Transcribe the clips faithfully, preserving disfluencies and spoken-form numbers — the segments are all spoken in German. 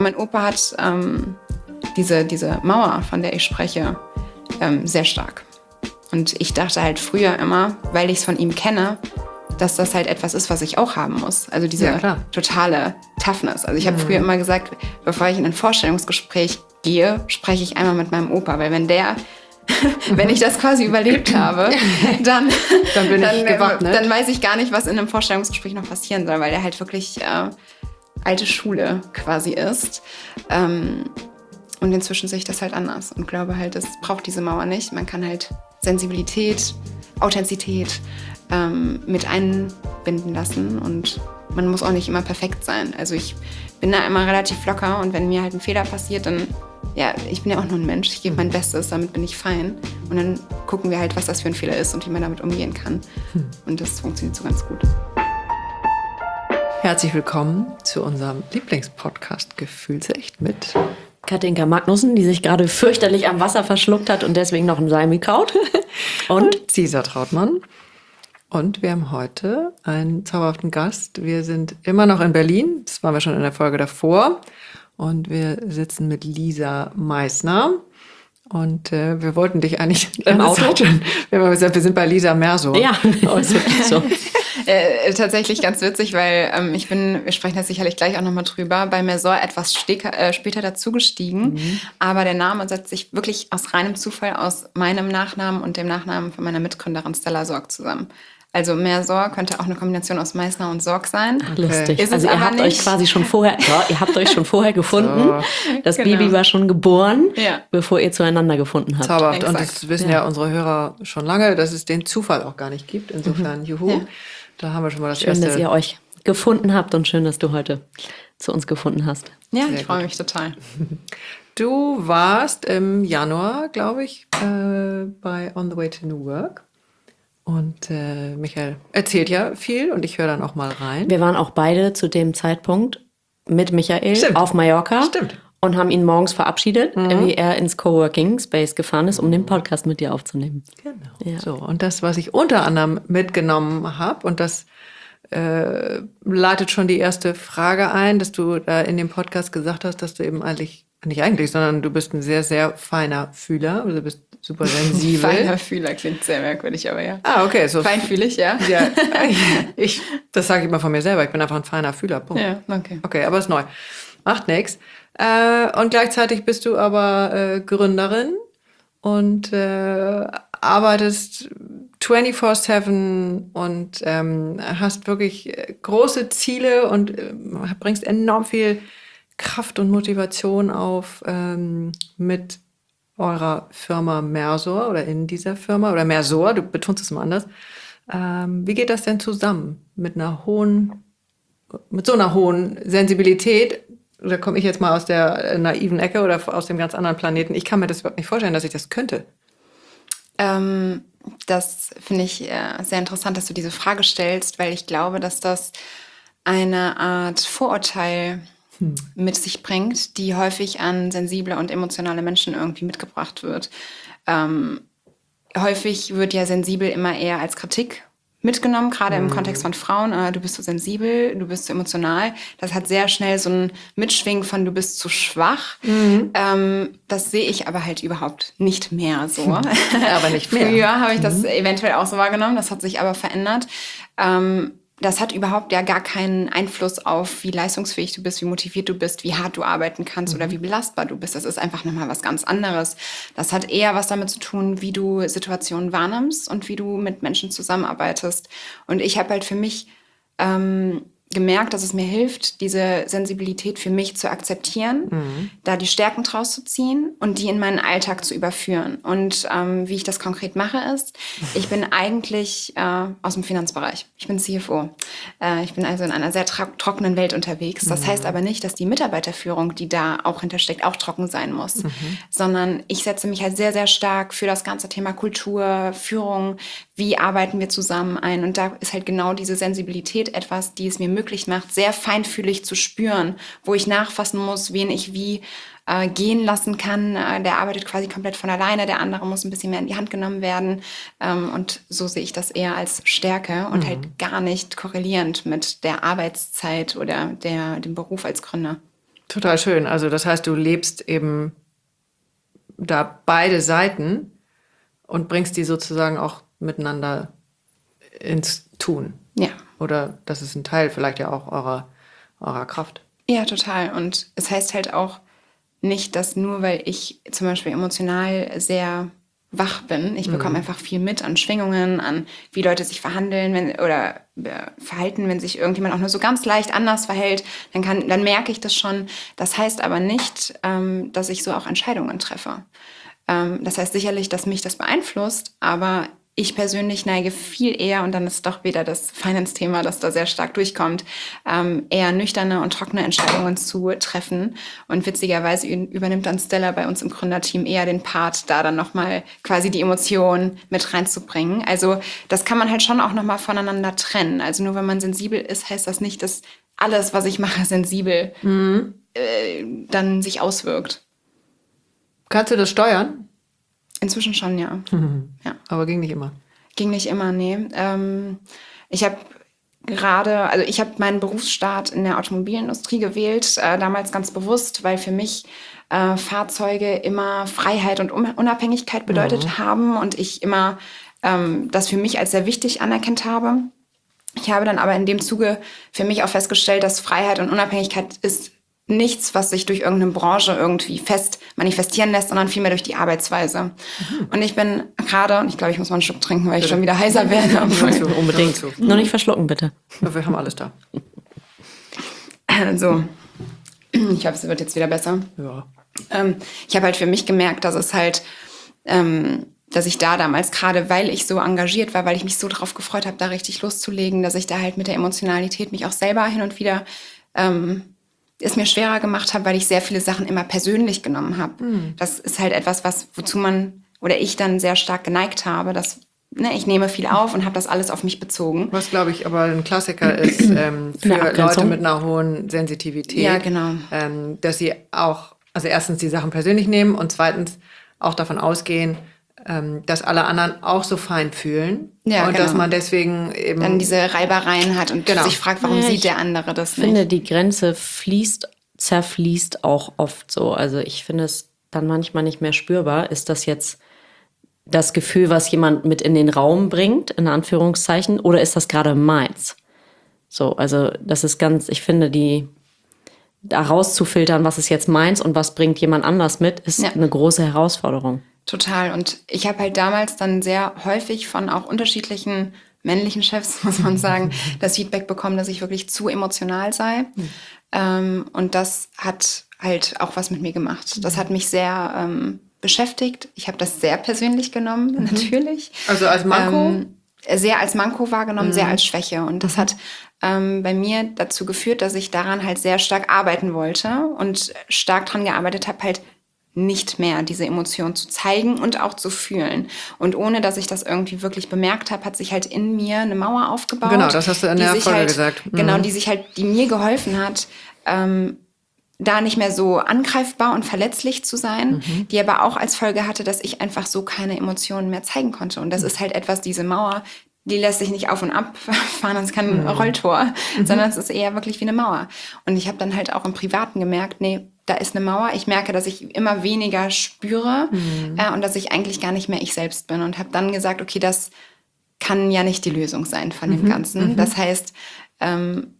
Mein Opa hat ähm, diese, diese Mauer, von der ich spreche, ähm, sehr stark. Und ich dachte halt früher immer, weil ich es von ihm kenne, dass das halt etwas ist, was ich auch haben muss. Also diese ja, totale Toughness. Also ich habe mhm. früher immer gesagt, bevor ich in ein Vorstellungsgespräch gehe, spreche ich einmal mit meinem Opa. Weil wenn der, wenn ich das quasi überlebt habe, dann, dann bin dann, ich gewappnet. Dann weiß ich gar nicht, was in einem Vorstellungsgespräch noch passieren soll, weil der halt wirklich äh, alte Schule quasi ist. Ähm, und inzwischen sehe ich das halt anders und glaube halt, es braucht diese Mauer nicht. Man kann halt Sensibilität, Authentizität ähm, mit einbinden lassen und man muss auch nicht immer perfekt sein. Also ich bin da immer relativ locker und wenn mir halt ein Fehler passiert, dann, ja, ich bin ja auch nur ein Mensch, ich gebe mein Bestes, damit bin ich fein. Und dann gucken wir halt, was das für ein Fehler ist und wie man damit umgehen kann. Hm. Und das funktioniert so ganz gut. Herzlich willkommen zu unserem Lieblingspodcast Gefühlsecht mit Katinka Magnussen, die sich gerade fürchterlich am Wasser verschluckt hat und deswegen noch ein Salmi kaut. Und, und Cesar Trautmann. Und wir haben heute einen zauberhaften Gast. Wir sind immer noch in Berlin. Das waren wir schon in der Folge davor. Und wir sitzen mit Lisa Meissner. Und äh, wir wollten dich eigentlich im Auto. Schon, wir haben gesagt, wir sind bei Lisa Mersor. Ja, das ist so. äh, tatsächlich ganz witzig, weil ähm, ich bin, wir sprechen da sicherlich gleich auch nochmal drüber, bei Mersor etwas steker, äh, später dazugestiegen. Mhm. Aber der Name setzt sich wirklich aus reinem Zufall aus meinem Nachnamen und dem Nachnamen von meiner Mitgründerin Stella Sorg zusammen. Also Mersor könnte auch eine Kombination aus Meissner und Sorg sein. Ach, lustig. Ist also ihr habt nicht. euch quasi schon vorher, ja, ihr habt euch schon vorher gefunden. So. Das genau. Baby war schon geboren, ja. bevor ihr zueinander gefunden habt. Zauberhaft. Und das wissen ja. ja unsere Hörer schon lange, dass es den Zufall auch gar nicht gibt. Insofern, mhm. juhu. Ja. Da haben wir schon mal das schön, erste. Schön, dass ihr euch gefunden habt und schön, dass du heute zu uns gefunden hast. Ja, Sehr ich freue mich total. Du warst im Januar, glaube ich, äh, bei On the Way to New Work. Und äh, Michael erzählt ja viel und ich höre dann auch mal rein. Wir waren auch beide zu dem Zeitpunkt mit Michael Stimmt. auf Mallorca. Stimmt. Und haben ihn morgens verabschiedet, mhm. wie er ins Coworking Space gefahren ist, um den Podcast mit dir aufzunehmen. Genau. Ja. So, und das, was ich unter anderem mitgenommen habe, und das äh, leitet schon die erste Frage ein, dass du da in dem Podcast gesagt hast, dass du eben eigentlich, nicht eigentlich, sondern du bist ein sehr, sehr feiner Fühler. Also du bist super sensibel. Feiner Fühler klingt sehr merkwürdig, aber ja. Ah, okay. So feinfühlig, ja. ja ich, das sage ich immer von mir selber. Ich bin einfach ein feiner Fühler. Punkt. Ja, okay. Okay, aber ist neu. Macht nichts. Äh, und gleichzeitig bist du aber äh, Gründerin und äh, arbeitest vierundzwanzig sieben und ähm, hast wirklich große Ziele und äh, bringst enorm viel Kraft und Motivation auf ähm, mit eurer Firma Mersor oder in dieser Firma oder Mersor, du betonst es mal anders. Ähm, wie geht das denn zusammen mit einer hohen, mit so einer hohen Sensibilität? Oder komme ich jetzt mal aus der naiven Ecke oder aus dem ganz anderen Planeten? Ich kann mir das überhaupt nicht vorstellen, dass ich das könnte. Ähm, das finde ich äh, sehr interessant, dass du diese Frage stellst, weil ich glaube, dass das eine Art Vorurteil hm. mit sich bringt, die häufig an sensible und emotionale Menschen irgendwie mitgebracht wird. Ähm, häufig wird ja sensibel immer eher als Kritik mitgenommen, gerade im Kontext von Frauen. Äh, du bist so sensibel, du bist so emotional. Das hat sehr schnell so ein Mitschwingen von du bist zu schwach. Mhm. Ähm, das sehe ich aber halt überhaupt nicht mehr so. Aber nicht mehr. Früher habe ich das mhm. eventuell auch so wahrgenommen. Das hat sich aber verändert. Ähm, das hat überhaupt ja gar keinen Einfluss auf, wie leistungsfähig du bist, wie motiviert du bist, wie hart du arbeiten kannst mhm. oder wie belastbar du bist. Das ist einfach nochmal was ganz anderes. Das hat eher was damit zu tun, wie du Situationen wahrnimmst und wie du mit Menschen zusammenarbeitest. Und ich habe halt für mich ähm, gemerkt, dass es mir hilft, diese Sensibilität für mich zu akzeptieren, mhm. da die Stärken draus zu ziehen und die in meinen Alltag zu überführen. Und ähm, wie ich das konkret mache ist, ich bin eigentlich äh, aus dem Finanzbereich. Ich bin C F O. Äh, ich bin also in einer sehr tra- trockenen Welt unterwegs. Das mhm. heißt aber nicht, dass die Mitarbeiterführung, die da auch hintersteckt, auch trocken sein muss. Mhm. Sondern ich setze mich halt sehr, sehr stark für das ganze Thema Kultur, Führung, wie arbeiten wir zusammen ein. Und da ist halt genau diese Sensibilität etwas, die es mir möglich macht, sehr feinfühlig zu spüren, wo ich nachfassen muss, wen ich wie äh, gehen lassen kann. Äh, der arbeitet quasi komplett von alleine, der andere muss ein bisschen mehr in die Hand genommen werden. Ähm, und so sehe ich das eher als Stärke und mhm. halt gar nicht korrelierend mit der Arbeitszeit oder der, dem Beruf als Gründer. Total schön. Also das heißt, du lebst eben da beide Seiten und bringst die sozusagen auch miteinander ins Tun. Ja. Oder das ist ein Teil vielleicht ja auch eurer, eurer Kraft. Ja, total. Und es heißt halt auch nicht, dass nur weil ich zum Beispiel emotional sehr wach bin, ich bekomme mhm. einfach viel mit an Schwingungen, an wie Leute sich verhandeln wenn, oder äh, verhalten, wenn sich irgendjemand auch nur so ganz leicht anders verhält, dann, kann, dann merke ich das schon. Das heißt aber nicht, ähm, dass ich so auch Entscheidungen treffe. Ähm, das heißt sicherlich, dass mich das beeinflusst, aber ich persönlich neige viel eher, und dann ist doch wieder das Finance-Thema, das da sehr stark durchkommt, ähm, eher nüchterne und trockene Entscheidungen zu treffen. Und witzigerweise übernimmt dann Stella bei uns im Gründerteam eher den Part, da dann nochmal quasi die Emotionen mit reinzubringen. Also das kann man halt schon auch nochmal voneinander trennen. Also nur wenn man sensibel ist, heißt das nicht, dass alles, was ich mache, sensibel mhm. äh, dann sich auswirkt. Kannst du das steuern? Inzwischen schon, ja. Mhm. ja. Aber ging nicht immer? Ging nicht immer, nee. Ähm, ich habe gerade, also ich habe meinen Berufsstart in der Automobilindustrie gewählt, äh, damals ganz bewusst, weil für mich äh, Fahrzeuge immer Freiheit und Unabhängigkeit bedeutet mhm. haben und ich immer ähm, das für mich als sehr wichtig anerkannt habe. Ich habe dann aber in dem Zuge für mich auch festgestellt, dass Freiheit und Unabhängigkeit ist nichts, was sich durch irgendeine Branche irgendwie fest manifestieren lässt, sondern vielmehr durch die Arbeitsweise. Mhm. Und ich bin gerade, und ich glaube, ich muss mal einen Schluck trinken, weil ich schon wieder heiser werde. Ja, unbedingt. Noch nicht verschlucken, bitte. Ja, wir haben alles da. Also, ich hoffe, es wird jetzt wieder besser. Ja. Ähm, ich habe halt für mich gemerkt, dass es halt, ähm, dass ich da damals, gerade weil ich so engagiert war, weil ich mich so drauf gefreut habe, da richtig loszulegen, dass ich da halt mit der Emotionalität mich auch selber hin und wieder ähm, es mir schwerer gemacht habe, weil ich sehr viele Sachen immer persönlich genommen habe. Mhm. Das ist halt etwas, was wozu man oder ich dann sehr stark geneigt habe, dass ne, ich nehme viel auf und habe das alles auf mich bezogen. Was, glaube ich, aber ein Klassiker ist ähm, für Leute mit einer hohen Sensitivität. Ja, genau. Ähm, dass sie auch, also erstens die Sachen persönlich nehmen und zweitens auch davon ausgehen, ähm, dass alle anderen auch so fein fühlen. Ja, und genau. dass man deswegen eben dann diese Reibereien hat und genau. sich fragt, warum ja, sieht der andere das nicht? Ich finde, die Grenze fließt, zerfließt auch oft so. Also ich finde es dann manchmal nicht mehr spürbar. Ist das jetzt das Gefühl, was jemand mit in den Raum bringt, in Anführungszeichen, oder ist das gerade meins? So, also das ist ganz, ich finde, die da rauszufiltern, was ist jetzt meins und was bringt jemand anders mit, ist ja. eine große Herausforderung. Total. Und ich habe halt damals dann sehr häufig von auch unterschiedlichen männlichen Chefs, muss man sagen, das Feedback bekommen, dass ich wirklich zu emotional sei. Mhm. Ähm, und das hat halt auch was mit mir gemacht. Das hat mich sehr ähm, beschäftigt. Ich habe das sehr persönlich genommen, mhm. natürlich. Also als Manko? Ähm, sehr als Manko wahrgenommen, mhm. sehr als Schwäche. Und das hat ähm, bei mir dazu geführt, dass ich daran halt sehr stark arbeiten wollte und stark dran gearbeitet habe, halt nicht mehr diese Emotion zu zeigen und auch zu fühlen. Und ohne, dass ich das irgendwie wirklich bemerkt habe, hat sich halt in mir eine Mauer aufgebaut. Genau, das hast du in der Folge halt, gesagt. Mhm. Genau, die sich halt, die mir geholfen hat, ähm, da nicht mehr so angreifbar und verletzlich zu sein, mhm. die aber auch als Folge hatte, dass ich einfach so keine Emotionen mehr zeigen konnte. Und das mhm. ist halt etwas, diese Mauer, die lässt sich nicht auf und ab fahren, das ist kein mhm. Rolltor, mhm. sondern es ist eher wirklich wie eine Mauer. Und ich habe dann halt auch im Privaten gemerkt, nee, da ist eine Mauer. Ich merke, dass ich immer weniger spüre mhm. äh, und dass ich eigentlich gar nicht mehr ich selbst bin. Und habe dann gesagt, okay, das kann ja nicht die Lösung sein von dem mhm. Ganzen. Mhm. Das heißt, ähm,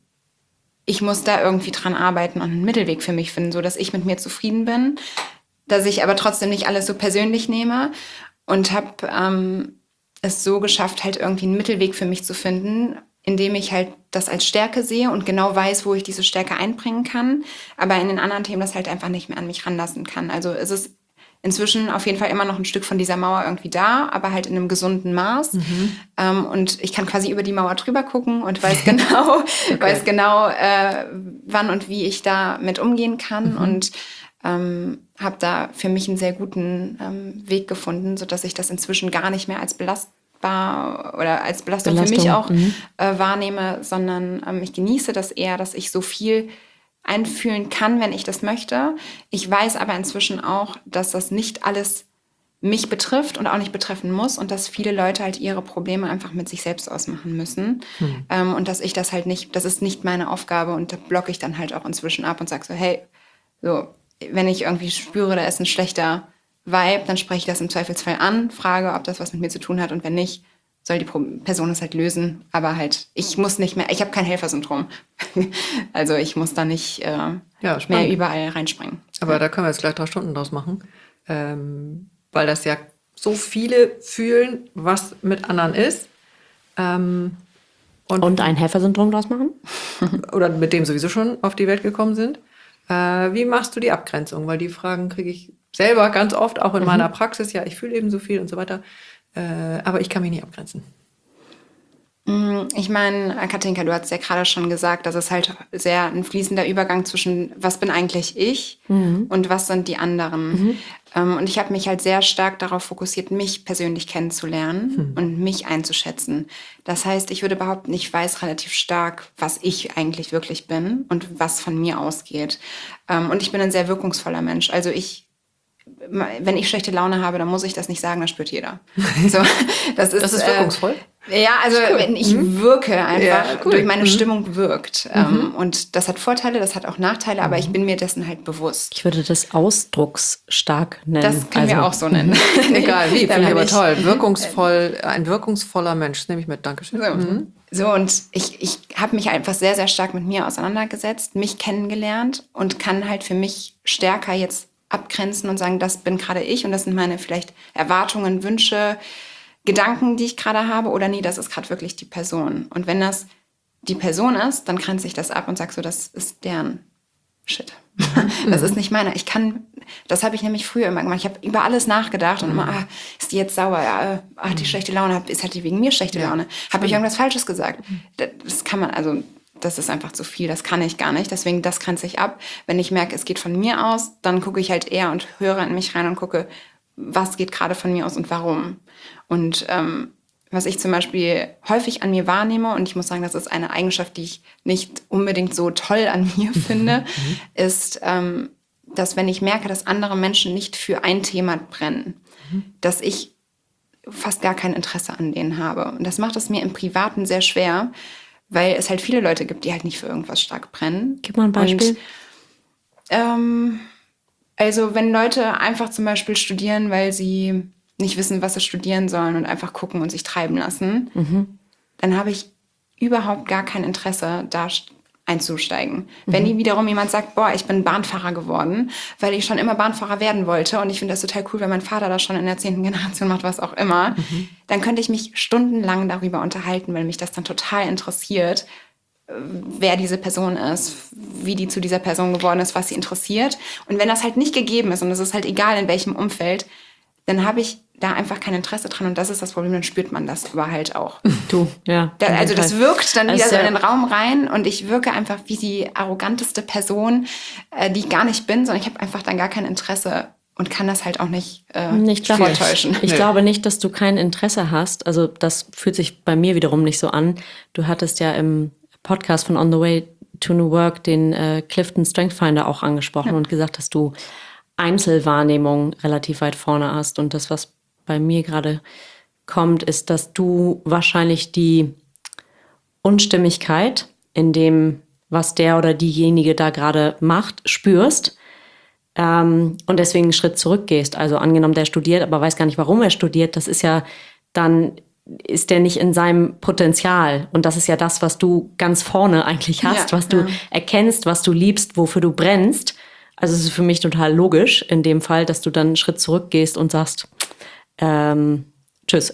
ich muss da irgendwie dran arbeiten und einen Mittelweg für mich finden, so dass ich mit mir zufrieden bin, dass ich aber trotzdem nicht alles so persönlich nehme und habe ähm, es so geschafft, halt irgendwie einen Mittelweg für mich zu finden, indem ich halt das als Stärke sehe und genau weiß, wo ich diese Stärke einbringen kann, aber in den anderen Themen das halt einfach nicht mehr an mich ranlassen kann. Also es ist inzwischen auf jeden Fall immer noch ein Stück von dieser Mauer irgendwie da, aber halt in einem gesunden Maß. Mhm. Ähm, und ich kann quasi über die Mauer drüber gucken und weiß genau, okay. weiß genau, äh, wann und wie ich da mit umgehen kann mhm. und ähm, habe da für mich einen sehr guten ähm, Weg gefunden, sodass ich das inzwischen gar nicht mehr als belastbar oder als Belastung, Belastung. für mich auch mhm. äh, wahrnehme, sondern ähm, ich genieße das eher, dass ich so viel einfühlen kann, wenn ich das möchte. Ich weiß aber inzwischen auch, dass das nicht alles mich betrifft und auch nicht betreffen muss und dass viele Leute halt ihre Probleme einfach mit sich selbst ausmachen müssen. Mhm. Ähm, und dass ich das halt nicht, das ist nicht meine Aufgabe und da blocke ich dann halt auch inzwischen ab und sage so, hey, So, wenn ich irgendwie spüre, da ist ein schlechter Vibe, dann spreche ich das im Zweifelsfall an, frage, ob das was mit mir zu tun hat und wenn nicht, soll die Person es halt lösen. Aber halt, ich muss nicht mehr, ich habe kein Helfersyndrom. Also ich muss da nicht äh, Ja, mehr überall reinspringen. Aber ja. Da können wir jetzt gleich drei Stunden draus machen. Ähm, weil das ja so viele fühlen, was mit anderen ist. Ähm, und, und ein Helfersyndrom draus machen? Oder mit dem sowieso schon auf die Welt gekommen sind. Äh, wie machst du die Abgrenzung? Weil die Fragen kriege ich selber ganz oft, auch in mhm. meiner Praxis. Ja, ich fühle eben so viel und so weiter. Äh, aber ich kann mich nicht abgrenzen. Ich meine, Katinka, du hast ja gerade schon gesagt, dass es halt sehr ein fließender Übergang zwischen, was bin eigentlich ich mhm. und was sind die anderen. Mhm. Ähm, und ich habe mich halt sehr stark darauf fokussiert, mich persönlich kennenzulernen mhm. und mich einzuschätzen. Das heißt, ich würde behaupten, ich weiß relativ stark, was ich eigentlich wirklich bin und was von mir ausgeht. Ähm, und ich bin ein sehr wirkungsvoller Mensch. Also ich wenn ich schlechte Laune habe, dann muss ich das nicht sagen, das spürt jeder. So, das ist, das ist wirkungsvoll? Äh, ja, also cool. wenn ich mhm. wirke einfach, ja, cool. durch meine mhm. Stimmung wirkt. Mhm. Ähm, und das hat Vorteile, das hat auch Nachteile, aber mhm. ich bin mir dessen halt bewusst. Ich würde das ausdrucksstark nennen. Das können also, wir auch so nennen. Egal wie, finde ich aber toll. Wirkungsvoll, ein wirkungsvoller Mensch, das nehme ich mit, Dankeschön. So, mhm. so und ich, ich habe mich einfach sehr, sehr stark mit mir auseinandergesetzt, mich kennengelernt und kann halt für mich stärker jetzt abgrenzen und sagen, das bin gerade ich und das sind meine vielleicht Erwartungen, Wünsche, Gedanken, die ich gerade habe oder nee, das ist gerade wirklich die Person. Und wenn das die Person ist, dann grenze ich das ab und sage so, das ist deren Shit. Das ist nicht meiner. Ich kann, das habe ich nämlich früher immer gemacht. Ich habe über alles nachgedacht und immer, ah, ist die jetzt sauer? Ja, ah, hat die schlechte Laune? Ist halt die wegen mir schlechte Laune? Habe ich irgendwas Falsches gesagt? Das kann man, also das ist einfach zu viel, das kann ich gar nicht. Deswegen, das grenze ich ab. Wenn ich merke, es geht von mir aus, dann gucke ich halt eher und höre in mich rein und gucke, was geht gerade von mir aus und warum. Und ähm, was ich zum Beispiel häufig an mir wahrnehme, und ich muss sagen, das ist eine Eigenschaft, die ich nicht unbedingt so toll an mir finde, ist, ähm, dass wenn ich merke, dass andere Menschen nicht für ein Thema brennen, mhm. dass ich fast gar kein Interesse an denen habe. Und das macht es mir im Privaten sehr schwer, weil es halt viele Leute gibt, die halt nicht für irgendwas stark brennen. Gib mal ein Beispiel. Und, ähm, also wenn Leute einfach zum Beispiel studieren, weil sie nicht wissen, was sie studieren sollen und einfach gucken und sich treiben lassen, mhm. dann habe ich überhaupt gar kein Interesse, da einzusteigen. Mhm. Wenn die wiederum jemand sagt, boah, ich bin Bahnfahrer geworden, weil ich schon immer Bahnfahrer werden wollte und ich finde das total cool, weil mein Vater das schon in der zehnten Generation macht, was auch immer, mhm. dann könnte ich mich stundenlang darüber unterhalten, weil mich das dann total interessiert, wer diese Person ist, wie die zu dieser Person geworden ist, was sie interessiert. Und wenn das halt nicht gegeben ist und es ist halt egal, in welchem Umfeld, dann habe ich da einfach kein Interesse dran und das ist das Problem, dann spürt man das aber halt auch. Du, ja. Da, also das wirkt dann wieder so in den Raum rein und ich wirke einfach wie die arroganteste Person, äh, die ich gar nicht bin, sondern ich habe einfach dann gar kein Interesse und kann das halt auch nicht, äh, nicht vortäuschen. Ich nee. glaube nicht, dass du kein Interesse hast, also das fühlt sich bei mir wiederum nicht so an. Du hattest ja im Podcast von On the Way to New Work den äh, Clifton Strength Finder auch angesprochen ja. und gesagt, dass du Einzelwahrnehmung relativ weit vorne hast. Und das, was bei mir gerade kommt, ist, dass du wahrscheinlich die Unstimmigkeit in dem, was der oder diejenige da gerade macht, spürst ähm, und deswegen einen Schritt zurückgehst. Also angenommen, der studiert, aber weiß gar nicht, warum er studiert. Das ist ja dann, ist der nicht in seinem Potenzial. Und das ist ja das, was du ganz vorne eigentlich hast, ja, was du ja. erkennst, was du liebst, wofür du brennst. Also es ist für mich total logisch in dem Fall, dass du dann einen Schritt zurückgehst und sagst, ähm, tschüss.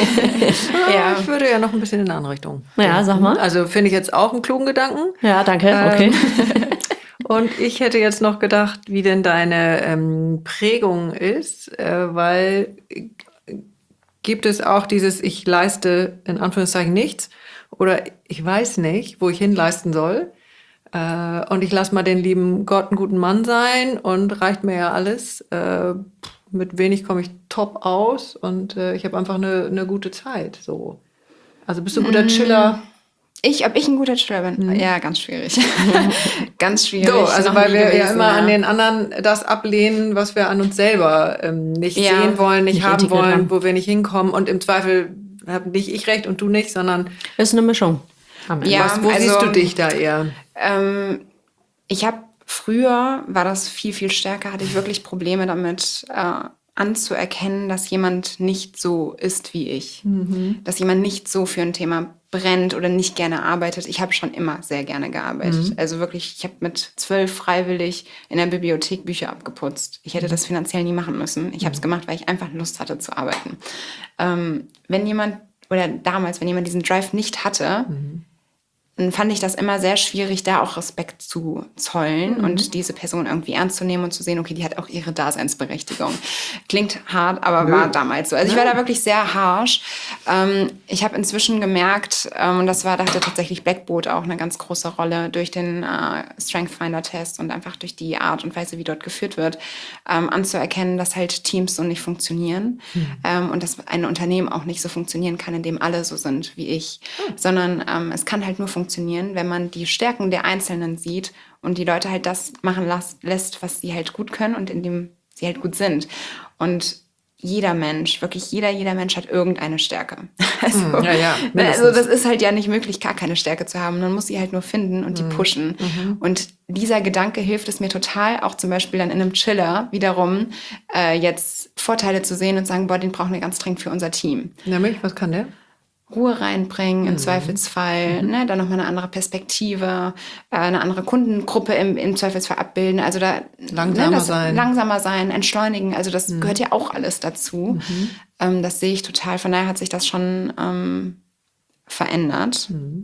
Ja, ich würde ja noch ein bisschen in eine andere Richtung. Ja, sag mal. Also finde ich jetzt auch einen klugen Gedanken. Ja, danke, okay. Ähm, und ich hätte jetzt noch gedacht, wie denn deine ähm, Prägung ist, äh, weil gibt es auch dieses, ich leiste in Anführungszeichen nichts oder ich weiß nicht, wo ich hinleisten soll. Äh, und ich lasse mal den lieben Gott einen guten Mann sein und reicht mir ja alles. Äh, mit wenig komme ich top aus und äh, ich habe einfach eine, eine gute Zeit. So. Also bist du ein guter Chiller? Ich, ob ich ein guter Chiller bin? Mhm. Ja, ganz schwierig. Ganz schwierig. So, also weil wir gewesen, ja immer ja. an den anderen das ablehnen, was wir an uns selber ähm, nicht ja, sehen wollen, nicht, nicht haben wollen, haben. Wo wir nicht hinkommen. Und im Zweifel habe nicht ich recht und du nicht, sondern... Es ist eine Mischung. Ja, was, wo also, siehst du dich da eher? Ähm, ich habe früher war das viel, viel stärker, hatte ich wirklich Probleme damit, äh, anzuerkennen, dass jemand nicht so ist wie ich. Mhm. Dass jemand nicht so für ein Thema brennt oder nicht gerne arbeitet. Ich habe schon immer sehr gerne gearbeitet. Mhm. Also wirklich, ich habe mit zwölf freiwillig in der Bibliothek Bücher abgeputzt. Ich hätte das finanziell nie machen müssen. Ich mhm. habe es gemacht, weil ich einfach Lust hatte zu arbeiten. Ähm, wenn jemand, oder damals, wenn jemand diesen Drive nicht hatte, mhm. dann fand ich das immer sehr schwierig, da auch Respekt zu zollen mhm. und diese Person irgendwie ernst zu nehmen und zu sehen, okay, die hat auch ihre Daseinsberechtigung. Klingt hart, aber Nö. war damals so. Also ich war da wirklich sehr harsh. Ähm, ich habe inzwischen gemerkt, ähm, und das war, da hatte tatsächlich Blackboard auch eine ganz große Rolle durch den äh, Strength Finder Test und einfach durch die Art und Weise, wie dort geführt wird, ähm, anzuerkennen, dass halt Teams so nicht funktionieren mhm. ähm, und dass ein Unternehmen auch nicht so funktionieren kann, in dem alle so sind wie ich, mhm. sondern ähm, es kann halt nur funktionieren, wenn man die Stärken der Einzelnen sieht und die Leute halt das machen las- lässt, was sie halt gut können und in dem sie halt gut sind. Und jeder Mensch, wirklich jeder, jeder Mensch hat irgendeine Stärke. Also, mm, ja, ja, also das ist halt ja nicht möglich, gar keine Stärke zu haben. Man muss sie halt nur finden und mm. die pushen. Mhm. Und dieser Gedanke hilft es mir total, auch zum Beispiel dann in einem Chiller wiederum äh, jetzt Vorteile zu sehen und sagen, boah, den brauchen wir ganz dringend für unser Team. Nämlich, was kann der? Ruhe reinbringen, im mhm. Zweifelsfall, mhm. ne, dann nochmal eine andere Perspektive, äh, eine andere Kundengruppe im, im Zweifelsfall abbilden, also da langsamer ne, das sein, langsamer sein, entschleunigen, also das mhm. gehört ja auch alles dazu. Mhm. Ähm, das sehe ich total, von daher hat sich das schon ähm, verändert. Mhm.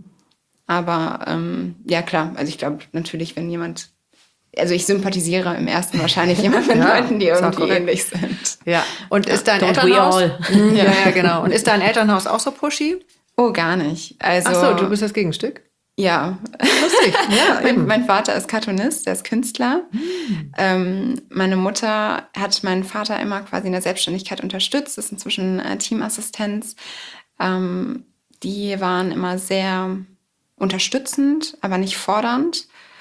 Aber ähm, ja klar, also ich glaube natürlich, wenn jemand, also ich sympathisiere im ersten wahrscheinlich immer mit ja, Leuten, die irgendwie ähnlich sind. Ja. Und ja. ist dein Don't Elternhaus? Ja, ja, genau. Und ist dein Elternhaus auch so pushy? Oh, gar nicht. Also, ach so, du bist das Gegenstück? Ja. Lustig. Ja, mein, mein Vater ist Cartoonist, der ist Künstler. Hm. Ähm, meine Mutter hat meinen Vater immer quasi in der Selbstständigkeit unterstützt, ist inzwischen äh, Teamassistenz. Ähm, die waren immer sehr unterstützend, aber nicht fordernd.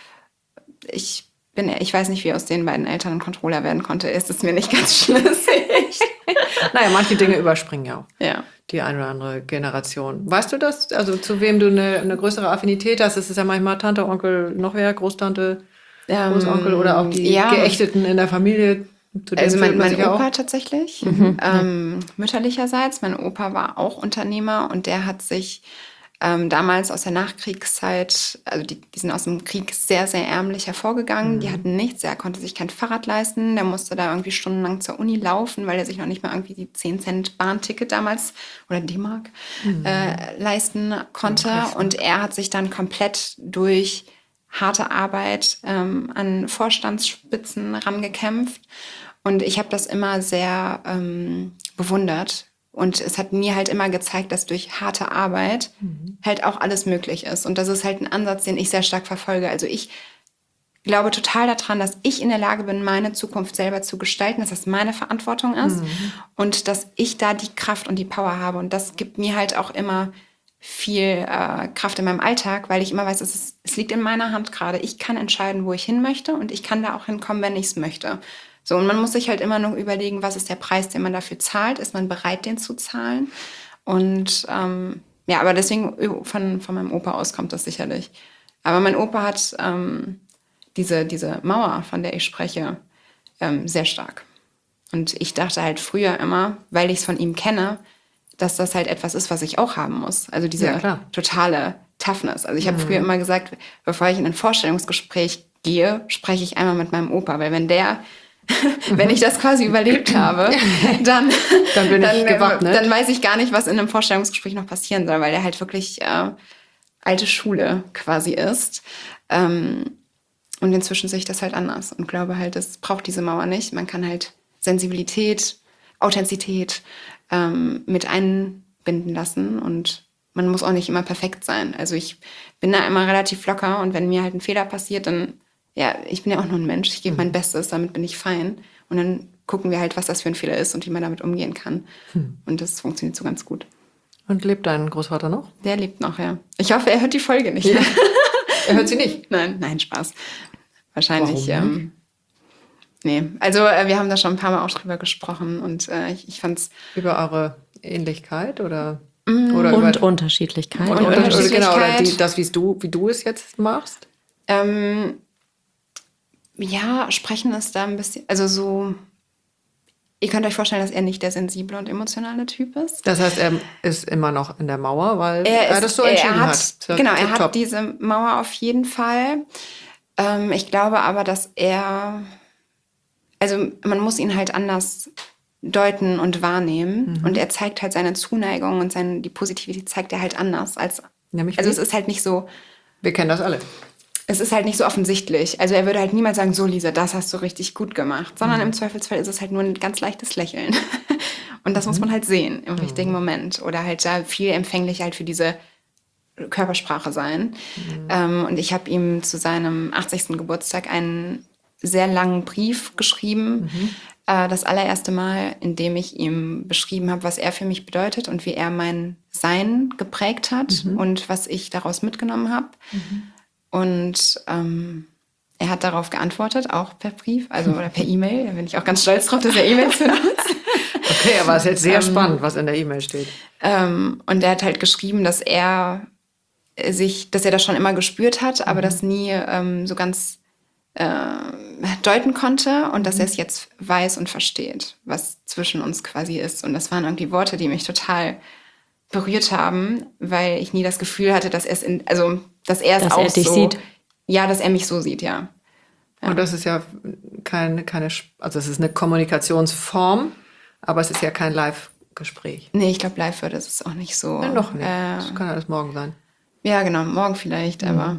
Ich Bin, ich weiß nicht, wie aus den beiden Eltern ein Controller werden konnte. Ist es mir nicht ganz schlüssig. Naja, manche Dinge überspringen ja auch. Ja. Die eine oder andere Generation. Weißt du das? Also zu wem du eine, eine größere Affinität hast? Es ist ja manchmal Tante, Onkel, noch wer, Großtante, ähm, Großonkel oder auch die ja. Geächteten in der Familie. Zu also mein, mein Opa auch. tatsächlich, mhm. ähm, ja. mütterlicherseits. Mein Opa war auch Unternehmer und der hat sich Ähm, damals aus der Nachkriegszeit, also die, die sind aus dem Krieg sehr, sehr ärmlich hervorgegangen. Mhm. Die hatten nichts, er konnte sich kein Fahrrad leisten. Der musste da irgendwie stundenlang zur Uni laufen, weil er sich noch nicht mal irgendwie die zehn Cent Bahnticket damals oder D-Mark mhm. äh, leisten konnte. Ja, und er hat sich dann komplett durch harte Arbeit ähm, an Vorstandsspitzen rangekämpft. Und ich habe das immer sehr ähm, bewundert. Und es hat mir halt immer gezeigt, dass durch harte Arbeit mhm. halt auch alles möglich ist. Und das ist halt ein Ansatz, den ich sehr stark verfolge. Also ich glaube total daran, dass ich in der Lage bin, meine Zukunft selber zu gestalten, dass das meine Verantwortung ist mhm. und dass ich da die Kraft und die Power habe. Und das gibt mir halt auch immer viel äh, Kraft in meinem Alltag, weil ich immer weiß, es, ist, es liegt in meiner Hand gerade. Ich kann entscheiden, wo ich hin möchte und ich kann da auch hinkommen, wenn ich es möchte. So, und man muss sich halt immer noch überlegen, was ist der Preis, den man dafür zahlt? Ist man bereit, den zu zahlen? Und ähm, ja, aber deswegen von, von meinem Opa aus kommt das sicherlich. Aber mein Opa hat ähm, diese, diese Mauer, von der ich spreche, ähm, sehr stark. Und ich dachte halt früher immer, weil ich es von ihm kenne, dass das halt etwas ist, was ich auch haben muss. Also diese ja, totale Toughness. Also ich habe mhm. früher immer gesagt, bevor ich in ein Vorstellungsgespräch gehe, spreche ich einmal mit meinem Opa. Weil wenn der wenn ich das quasi überlebt habe, dann, dann bin ich dann, gewappnet. Dann weiß ich gar nicht, was in einem Vorstellungsgespräch noch passieren soll, weil der halt wirklich äh, alte Schule quasi ist. Ähm, und inzwischen sehe ich das halt anders und glaube halt, es braucht diese Mauer nicht. Man kann halt Sensibilität, Authentizität ähm, mit einbinden lassen und man muss auch nicht immer perfekt sein. Also ich bin da immer relativ locker und wenn mir halt ein Fehler passiert, dann ja, ich bin ja auch nur ein Mensch, ich gebe mhm. mein Bestes, damit bin ich fein. Und dann gucken wir halt, was das für ein Fehler ist und wie man damit umgehen kann. Mhm. Und das funktioniert so ganz gut. Und lebt dein Großvater noch? Der lebt noch, ja. Ich hoffe, er hört die Folge nicht. Ja. Er hört sie nicht? Nein, nein, Spaß. Wahrscheinlich, ähm, nee. Also äh, wir haben da schon ein paar Mal auch drüber gesprochen und äh, ich, ich fand's... Über eure Ähnlichkeit oder... Mhm. oder und über Unterschiedlichkeit. Und, und Unterschiedlichkeit. Genau, oder die, das, wie du, wie du es jetzt machst? Ähm... Ja, sprechen ist da ein bisschen, also so, ihr könnt euch vorstellen, dass er nicht der sensible und emotionale Typ ist. Das heißt, er ist immer noch in der Mauer, weil Er, er, ist, das so er entschieden hat, hat. Ja, genau, er tipptopp. hat diese Mauer auf jeden Fall. Ähm, ich glaube aber, dass er, also man muss ihn halt anders deuten und wahrnehmen. Und er zeigt halt seine Zuneigung und seine, die Positivität zeigt er halt anders als, Nämlich also wie? es ist halt nicht so, Wir kennen das alle. es ist halt nicht so offensichtlich. Also er würde halt niemals sagen, so Lisa, das hast du richtig gut gemacht. Sondern im Zweifelsfall ist es halt nur ein ganz leichtes Lächeln. Und das muss man halt sehen im richtigen Moment. Oder halt da viel empfänglich halt für diese Körpersprache sein. Ähm, und ich habe ihm zu seinem achtzigsten Geburtstag einen sehr langen Brief geschrieben. Äh, das allererste Mal, in dem ich ihm beschrieben habe, was er für mich bedeutet und wie er mein Sein geprägt hat und was ich daraus mitgenommen habe. Und ähm, er hat darauf geantwortet, auch per Brief, also oder per E-Mail. Da bin ich auch ganz stolz drauf, dass er E-Mails benutzt. Okay, aber es ist jetzt sehr spannend, was in der E-Mail steht. Ähm, und er hat halt geschrieben, dass er sich, dass er das schon immer gespürt hat, aber das nie ähm, so ganz äh, deuten konnte und dass er es jetzt weiß und versteht, was zwischen uns quasi ist. Und das waren irgendwie Worte, die mich total berührt haben, weil ich nie das Gefühl hatte, dass er es in, also dass er es Dass auch er dich so sieht. Ja, dass er mich so sieht, ja. Und das ist ja keine, keine, also es ist eine Kommunikationsform, aber es ist ja kein Live-Gespräch. Nee, ich glaube, live wird es auch nicht so. Ja, noch nicht. Äh, Das kann alles morgen sein. ja, genau, morgen vielleicht, aber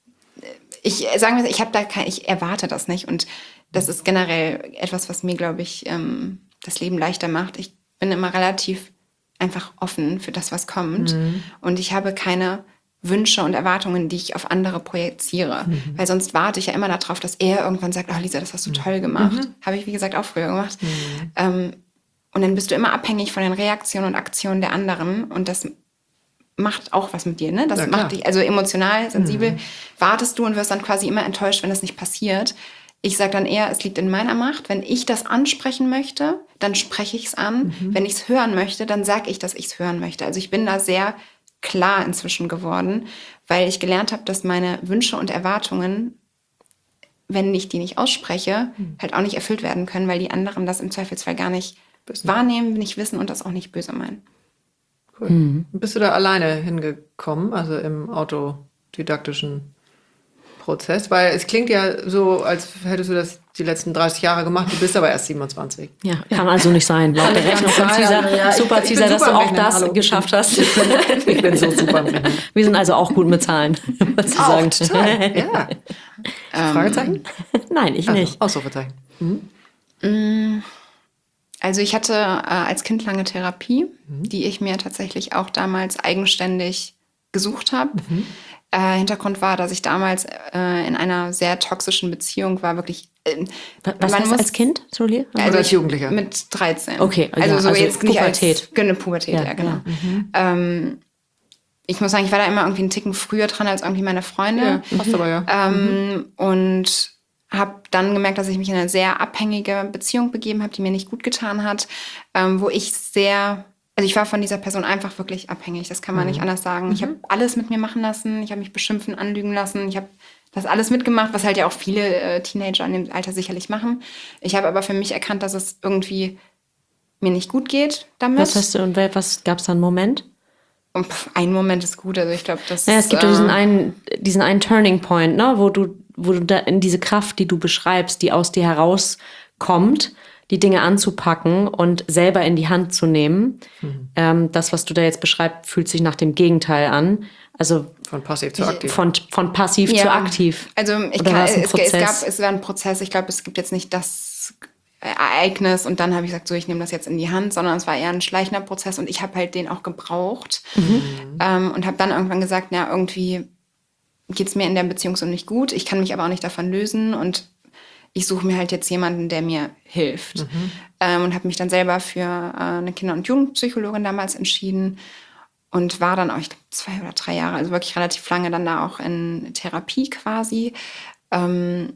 ich sagen wir, ich habe da kein, ich erwarte das nicht und das ist generell etwas, was mir, glaube ich, ähm, das Leben leichter macht. Ich bin immer relativ einfach offen für das, was kommt und ich habe keine Wünsche und Erwartungen, die ich auf andere projiziere. Mhm. Weil sonst warte ich ja immer darauf, dass er irgendwann sagt, oh Lisa, das hast du toll gemacht. Mhm. Habe ich, wie gesagt, auch früher gemacht. Mhm. Ähm, und dann bist du immer abhängig von den Reaktionen und Aktionen der anderen. Und das macht auch was mit dir, ne? Das ja, macht dich, also emotional, sensibel, mhm. wartest du und wirst dann quasi immer enttäuscht, wenn das nicht passiert. Ich sage dann eher, es liegt in meiner Macht. Wenn ich das ansprechen möchte, dann spreche ich es an. Mhm. Wenn ich es hören möchte, dann sage ich, dass ich es hören möchte. Also ich bin da sehr klar inzwischen geworden, weil ich gelernt habe, dass meine Wünsche und Erwartungen, wenn ich die nicht ausspreche, mhm. halt auch nicht erfüllt werden können, weil die anderen das im Zweifelsfall gar nicht wissen. wahrnehmen, nicht wissen und das auch nicht böse meinen. Cool. Mhm. Bist du da alleine hingekommen, also im autodidaktischen Prozess? Weil es klingt ja so, als hättest du das die letzten dreißig Jahre gemacht, du bist aber erst siebenundzwanzig. Ja, kann also nicht sein. Laut der Rechnung von Cesar. Ja, super, ich, Cesar, ich dass du auch das Hallo. geschafft hast. Ich bin, ich bin so super. Wir sind also auch gut mit Zahlen, was zu sagen. Total. Ja. ähm, Fragezeichen? Nein, ich also, nicht. Ausrufezeichen. Mhm. Also ich hatte äh, als Kind lange Therapie, mhm. die ich mir tatsächlich auch damals eigenständig gesucht habe. Mhm. Äh, Hintergrund war, dass ich damals äh, in einer sehr toxischen Beziehung war, wirklich. Äh, Was man heißt muss, als Kind? Sorry? Also Oder als Jugendlicher? Mit dreizehn. Okay, also ja, so also jetzt nicht Pubertät. Als, genau, Pubertät, ja, ja genau. Ja. Mhm. Ähm, ich muss sagen, ich war da immer irgendwie einen Ticken früher dran als irgendwie meine Freunde. Ja, passt aber ja. Ähm, mhm. Und habe dann gemerkt, dass ich mich in eine sehr abhängige Beziehung begeben habe, die mir nicht gut getan hat, ähm, wo ich sehr... Also ich war von dieser Person einfach wirklich abhängig. Das kann man mhm. nicht anders sagen. Ich habe alles mit mir machen lassen. Ich habe mich beschimpfen, anlügen lassen. Ich habe das alles mitgemacht, was halt ja auch viele äh, Teenager in dem Alter sicherlich machen. Ich habe aber für mich erkannt, dass es irgendwie mir nicht gut geht damit. Was hast du und was gab es da einen Moment? Und pff, ein Moment ist gut. Also ich glaube, das. Naja, es gibt äh, ja diesen einen, diesen einen Turning Point, ne, wo du, wo du da in diese Kraft, die du beschreibst, die aus dir herauskommt, die Dinge anzupacken und selber in die Hand zu nehmen. Mhm. Ähm, das, was du da jetzt beschreibst, fühlt sich nach dem Gegenteil an. Also von passiv zu aktiv. Von, von passiv ja. zu aktiv. Also ich Oder kann, war es ein es, Prozess? es gab, es war ein Prozess. Ich glaube, es gibt jetzt nicht das Ereignis und dann habe ich gesagt, so ich nehme das jetzt in die Hand, sondern es war eher ein schleichender Prozess und ich habe halt den auch gebraucht mhm. ähm, und habe dann irgendwann gesagt, ja irgendwie geht es mir in der Beziehung so nicht gut. Ich kann mich aber auch nicht davon lösen und ich suche mir halt jetzt jemanden, der mir hilft. Mhm. Ähm, und habe mich dann selber für äh, eine Kinder- und Jugendpsychologin damals entschieden und war dann auch, ich glaube, zwei oder drei Jahre, also wirklich relativ lange dann da auch in Therapie quasi. Ähm,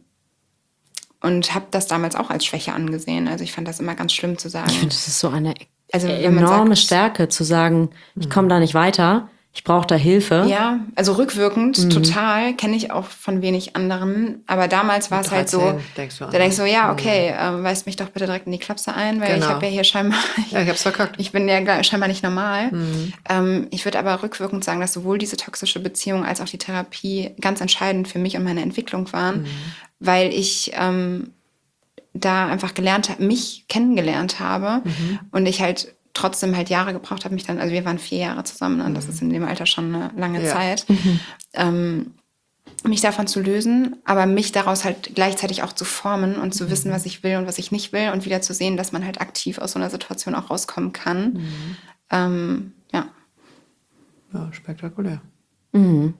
und habe das damals auch als Schwäche angesehen. Also ich fand das immer ganz schlimm zu sagen. Ich finde, das ist so eine also, enorme sagt, Stärke, zu sagen, ich komme da nicht weiter, ich brauche da Hilfe. Ja, also rückwirkend, mhm. total, kenne ich auch von wenig anderen. Aber damals war es halt so, denkst du da denkst du, ja, okay, mhm. äh, weist mich doch bitte direkt in die Klapse ein, weil genau. ich habe ja hier scheinbar, ich, ja, ich hab's verkackt. Ich bin ja scheinbar nicht normal. Mhm. Ähm, ich würde aber rückwirkend sagen, dass sowohl diese toxische Beziehung als auch die Therapie ganz entscheidend für mich und meine Entwicklung waren, mhm. weil ich ähm, da einfach gelernt, mich kennengelernt habe mhm. und ich halt trotzdem halt Jahre gebraucht habe, mich dann, also wir waren vier Jahre zusammen, und mhm. das ist in dem Alter schon eine lange ja. Zeit, mhm. ähm, mich davon zu lösen, aber mich daraus halt gleichzeitig auch zu formen und zu mhm. wissen, was ich will und was ich nicht will und wieder zu sehen, dass man halt aktiv aus so einer Situation auch rauskommen kann. Mhm. Ähm, ja. Ja, spektakulär. Mhm.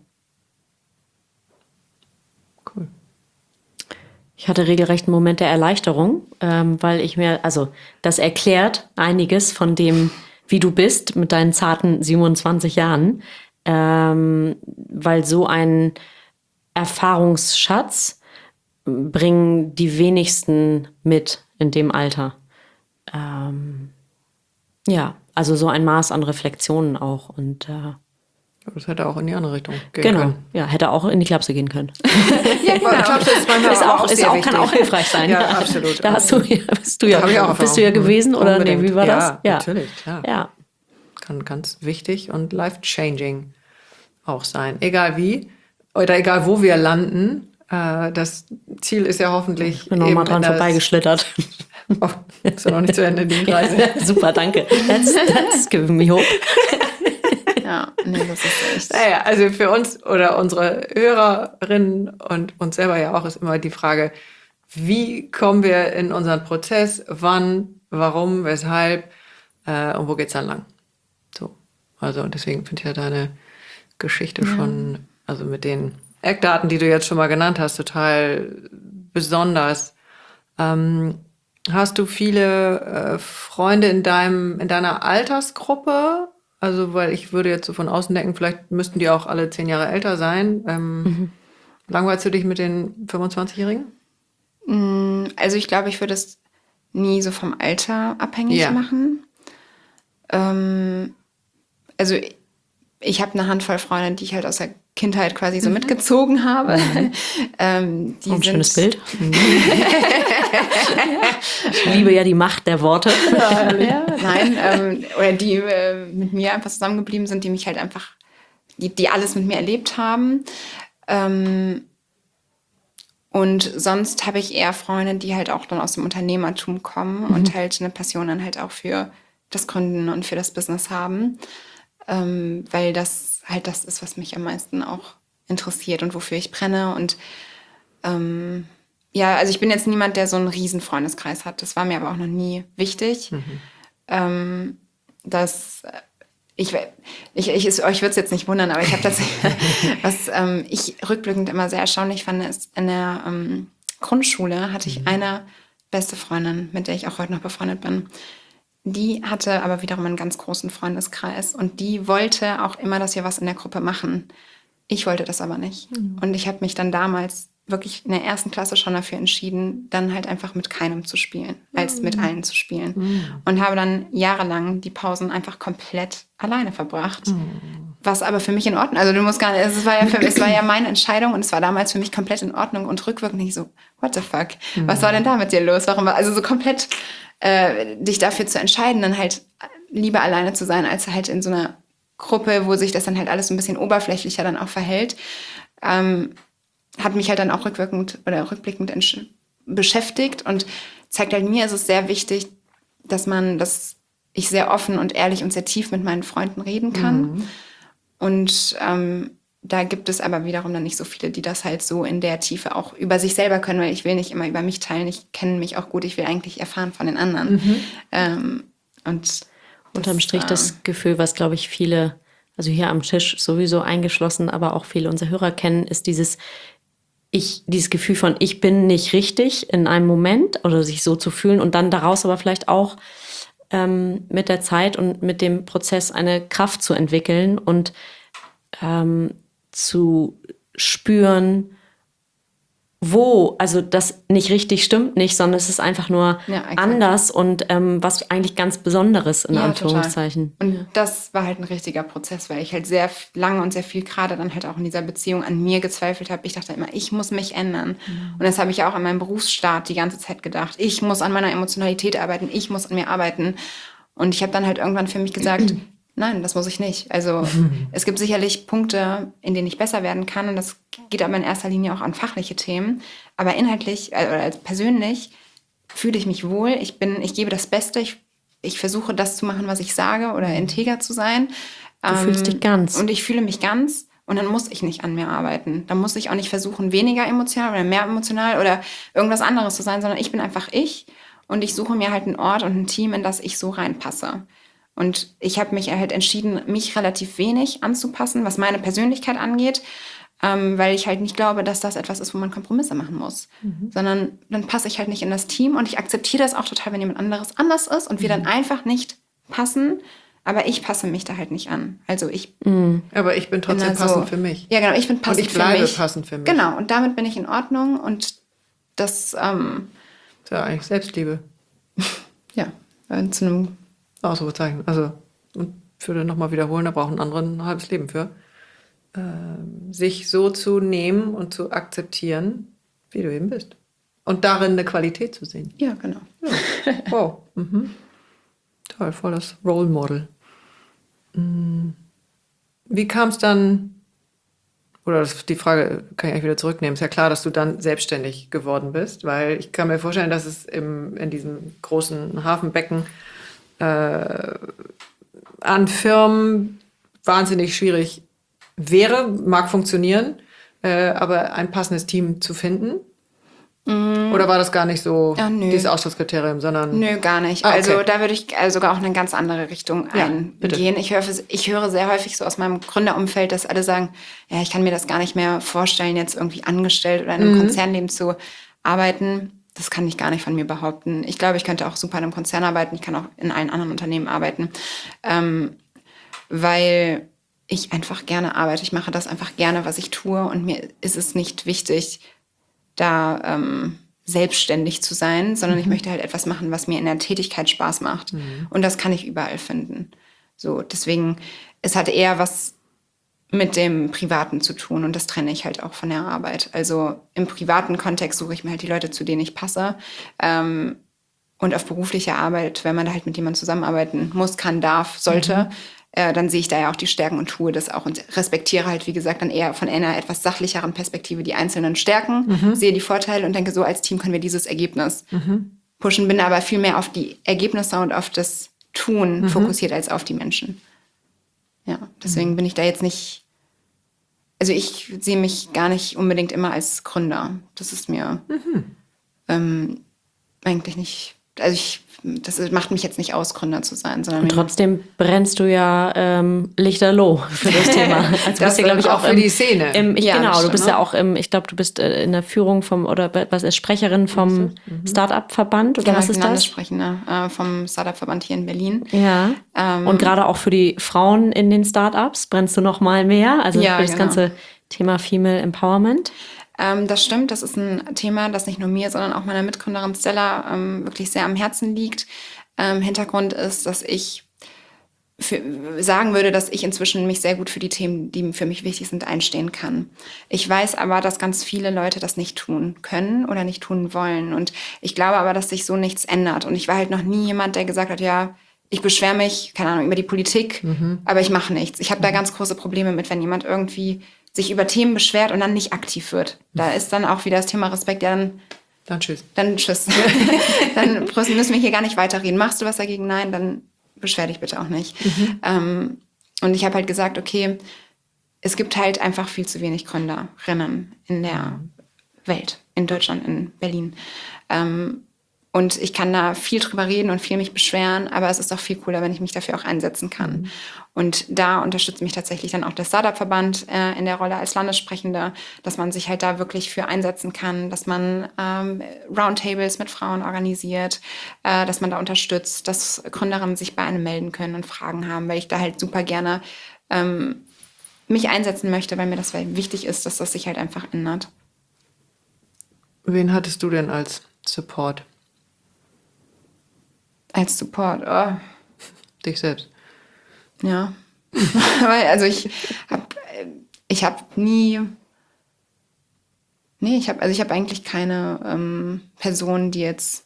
Cool. Ich hatte regelrecht einen Moment der Erleichterung, ähm, weil ich mir, also das erklärt einiges von dem, wie du bist mit deinen zarten siebenundzwanzig Jahren, ähm, weil so ein Erfahrungsschatz bringen die wenigsten mit in dem Alter. Ähm, ja, also so ein Maß an Reflexionen auch und äh, das hätte auch in die andere Richtung gehen genau. können. Genau, ja, hätte auch in die Klapse gehen können. Ja, genau. Klapse ist manchmal ist auch, auch ist auch, kann auch hilfreich sein. Ja, ja. absolut. Da hast du, bist du ja, ich auch bist du ja gewesen, oder Unbedingt. nee, wie war ja, das? Ja, natürlich, klar. Ja. Kann ganz wichtig und life-changing auch sein. Egal wie oder egal wo wir landen, äh, das Ziel ist ja hoffentlich ich bin noch mal dran vorbeigeschlittert. Oh, ist ja noch nicht zu Ende, die Reise. Super, danke. That's, that's giving me hope. Ja, nee, das ist echt. Naja, also für uns oder unsere Hörerinnen und uns selber ja auch ist immer die Frage, wie kommen wir in unseren Prozess, wann, warum, weshalb äh, und wo geht's dann lang? So, also und deswegen finde ich ja deine Geschichte ja. schon, also mit den Eckdaten, die du jetzt schon mal genannt hast, total besonders. Ähm, hast du viele äh, Freunde in deinem, in deiner Altersgruppe? Also, weil ich würde jetzt so von außen denken, vielleicht müssten die auch alle zehn Jahre älter sein. Ähm, mhm. Langweilst du dich mit den fünfundzwanzigjährigen? Also ich glaube, ich würde es nie so vom Alter abhängig ja. machen. Ähm, also ich habe eine Handvoll Freunde, die ich halt aus der Kindheit quasi so mhm. mitgezogen habe. Mhm. ähm, die Ein sind schönes Bild. Ich liebe ja die Macht der Worte. Ja, ja, nein, ähm, oder die äh, mit mir einfach zusammengeblieben sind, die mich halt einfach, die, die alles mit mir erlebt haben. Ähm, und sonst habe ich eher Freunde, die halt auch dann aus dem Unternehmertum kommen mhm. und halt eine Passion dann halt auch für das Gründen und für das Business haben. Ähm, weil das halt das ist, was mich am meisten auch interessiert und wofür ich brenne. Und ähm, ja, also ich bin jetzt niemand, der so einen riesen Freundeskreis hat. Das war mir aber auch noch nie wichtig. Mhm. Ähm, dass ich, ich, ich, ich euch würde es jetzt nicht wundern, aber ich habe tatsächlich, was ähm, ich rückblickend immer sehr erstaunlich fand, ist, in der ähm, Grundschule hatte ich mhm. eine beste Freundin, mit der ich auch heute noch befreundet bin. Die hatte aber wiederum einen ganz großen Freundeskreis und die wollte auch immer, dass wir was in der Gruppe machen. Ich wollte das aber nicht. Mhm. Und ich habe mich dann damals wirklich in der ersten Klasse schon dafür entschieden, dann halt einfach mit keinem zu spielen, als mhm. mit allen zu spielen. Mhm. Und habe dann jahrelang die Pausen einfach komplett alleine verbracht. Mhm. Was aber für mich in Ordnung, also du musst gar nicht, es war ja, für, es war ja meine Entscheidung und es war damals für mich komplett in Ordnung und rückwirkend nicht so, what the fuck, mhm. was war denn da mit dir los? Warum war, also so komplett äh, dich dafür zu entscheiden, dann halt lieber alleine zu sein, als halt in so einer Gruppe, wo sich das dann halt alles so ein bisschen oberflächlicher dann auch verhält. Ähm, hat mich halt dann auch rückwirkend oder rückblickend entsch- beschäftigt und zeigt halt mir, ist es sehr wichtig, dass man, dass ich sehr offen und ehrlich und sehr tief mit meinen Freunden reden kann. Mhm. Und ähm, da gibt es aber wiederum dann nicht so viele, die das halt so in der Tiefe auch über sich selber können, weil ich will nicht immer über mich teilen. Ich kenne mich auch gut, ich will eigentlich erfahren von den anderen. Mhm. Ähm, und unterm Strich das, äh, das Gefühl, was, glaube ich, viele, also hier am Tisch sowieso eingeschlossen, aber auch viele unserer Hörer kennen, ist dieses Ich, dieses Gefühl von, ich bin nicht richtig in einem Moment oder sich so zu fühlen und dann daraus aber vielleicht auch ähm, mit der Zeit und mit dem Prozess eine Kraft zu entwickeln und ähm, zu spüren, wo, also das nicht richtig stimmt nicht, sondern es ist einfach nur Ja, exakt. anders und ähm, was eigentlich ganz Besonderes in Ja, Anführungszeichen. total. Und das war halt ein richtiger Prozess, weil ich halt sehr f- lange und sehr viel gerade dann halt auch in dieser Beziehung an mir gezweifelt habe. Ich dachte immer, ich muss mich ändern. Und das habe ich auch an meinem Berufsstart die ganze Zeit gedacht. Ich muss an meiner Emotionalität arbeiten, ich muss an mir arbeiten. Und ich habe dann halt irgendwann für mich gesagt, nein, das muss ich nicht. Also es gibt sicherlich Punkte, in denen ich besser werden kann. Und das geht aber in erster Linie auch an fachliche Themen. Aber inhaltlich äh, oder als persönlich fühle ich mich wohl. Ich bin, ich gebe das Beste. Ich, ich versuche das zu machen, was ich sage oder integer zu sein. Du fühlst dich ganz. Und ich fühle mich ganz. Und dann muss ich nicht an mir arbeiten. Dann muss ich auch nicht versuchen, weniger emotional oder mehr emotional oder irgendwas anderes zu sein, sondern ich bin einfach ich. Und ich suche mir halt einen Ort und ein Team, in das ich so reinpasse. Und ich habe mich halt entschieden, mich relativ wenig anzupassen, was meine Persönlichkeit angeht, ähm, weil ich halt nicht glaube, dass das etwas ist, wo man Kompromisse machen muss. Mhm. Sondern dann passe ich halt nicht in das Team und ich akzeptiere das auch total, wenn jemand anderes anders ist und wir dann einfach nicht passen. Aber ich passe mich da halt nicht an. Also ich Aber ich bin trotzdem bin da passend so- für mich. Ja, genau, ich bin passend Und ich für bleibe mich. passend für mich. Genau, und damit bin ich in Ordnung und das, ähm, Das ist ja eigentlich Selbstliebe. ja, äh, zu einem Ausrufezeichen. Also, und würde nochmal wiederholen, da braucht ein anderer ein halbes Leben für. Ähm, sich so zu nehmen und zu akzeptieren, wie du eben bist. Und darin eine Qualität zu sehen. Ja, genau. Wow. Mhm. Toll, voll das Role Model. Mm. Wie kam es dann, oder das, die Frage kann ich eigentlich wieder zurücknehmen, ist ja klar, dass du dann selbstständig geworden bist, weil ich kann mir vorstellen, dass es im, in diesem großen Hafenbecken äh, an Firmen wahnsinnig schwierig wäre, mag funktionieren, äh, aber ein passendes Team zu finden. Oder war das gar nicht so Ja, nö. dieses Ausschlusskriterium, sondern Nö, gar nicht. Ah, okay. Also da würde ich äh, sogar auch in eine ganz andere Richtung Ja, eingehen. Ich höre, ich höre sehr häufig so aus meinem Gründerumfeld, dass alle sagen, ja, ich kann mir das gar nicht mehr vorstellen, jetzt irgendwie angestellt oder in einem Konzernleben zu arbeiten. Das kann ich gar nicht von mir behaupten. Ich glaube, ich könnte auch super in einem Konzern arbeiten. Ich kann auch in allen anderen Unternehmen arbeiten, ähm, weil ich einfach gerne arbeite. Ich mache das einfach gerne, was ich tue. Und mir ist es nicht wichtig, da ähm, selbstständig zu sein, sondern mhm. ich möchte halt etwas machen, was mir in der Tätigkeit Spaß macht. Mhm. Und das kann ich überall finden. So, deswegen, es hat eher was mit dem Privaten zu tun und das trenne ich halt auch von der Arbeit. Also im privaten Kontext suche ich mir halt die Leute, zu denen ich passe. Ähm, und auf beruflicher Arbeit, wenn man da halt mit jemandem zusammenarbeiten muss, kann, darf, sollte, mhm. äh, dann sehe ich da ja auch die Stärken und tue das auch und respektiere halt, wie gesagt, dann eher von einer etwas sachlicheren Perspektive die einzelnen Stärken, mhm. sehe die Vorteile und denke, so als Team können wir dieses Ergebnis mhm. pushen, bin aber viel mehr auf die Ergebnisse und auf das Tun mhm. fokussiert als auf die Menschen. Ja, deswegen mhm. bin ich da jetzt nicht, also ich sehe mich gar nicht unbedingt immer als Gründer. Das ist mir mhm. ähm, eigentlich nicht, also ich, das macht mich jetzt nicht aus, Gründer zu sein. Sondern und trotzdem brennst du ja ähm, lichterloh für das Thema. Also das bist ja, glaube ich, auch auch für im, die Szene. Im, ich, ja, genau, du bist ne? ja auch im, ich glaube, du bist äh, in der Führung vom, oder was ist Sprecherin vom mhm. Start-up-Verband, oder genau, was ist das? Landessprechende äh, vom Start-up-Verband hier in Berlin. Ja, ähm, und gerade auch für die Frauen in den Start-ups brennst du noch mal mehr, also ja, für das genau. ganze Thema Female Empowerment. Ähm, das stimmt, das ist ein Thema, das nicht nur mir, sondern auch meiner Mitgründerin Stella ähm, wirklich sehr am Herzen liegt. Ähm, Hintergrund ist, dass ich für, sagen würde, dass ich inzwischen mich sehr gut für die Themen, die für mich wichtig sind, einstehen kann. Ich weiß aber, dass ganz viele Leute das nicht tun können oder nicht tun wollen. Und ich glaube aber, dass sich so nichts ändert. Und ich war halt noch nie jemand, der gesagt hat, ja, ich beschwere mich, keine Ahnung, über die Politik, mhm. aber ich mache nichts. Ich habe mhm. da ganz große Probleme mit, wenn jemand irgendwie sich über Themen beschwert und dann nicht aktiv wird. Da ist dann auch wieder das Thema Respekt, ja, dann Dann tschüss. Dann tschüss. Dann müssen wir hier gar nicht weiterreden. Machst du was dagegen? Nein, dann beschwer dich bitte auch nicht. Mhm. Ähm, und ich habe halt gesagt, okay, es gibt halt einfach viel zu wenig Gründerinnen in der mhm. Welt, in Deutschland, in Berlin. Ähm, und ich kann da viel drüber reden und viel mich beschweren, aber es ist doch viel cooler, wenn ich mich dafür auch einsetzen kann. Mhm. Und da unterstützt mich tatsächlich dann auch der Startup-Verband äh, in der Rolle als Landessprechende, dass man sich halt da wirklich für einsetzen kann, dass man ähm, Roundtables mit Frauen organisiert, äh, dass man da unterstützt, dass Gründerinnen sich bei einem melden können und Fragen haben, weil ich da halt super gerne ähm, mich einsetzen möchte, weil mir das wichtig ist, dass das sich halt einfach ändert. Wen hattest du denn als Support? Als Support, oh. Dich selbst? Ja. Weil, also ich habe ich hab nie... Nee, ich habe also ich habe eigentlich keine ähm, Person, die jetzt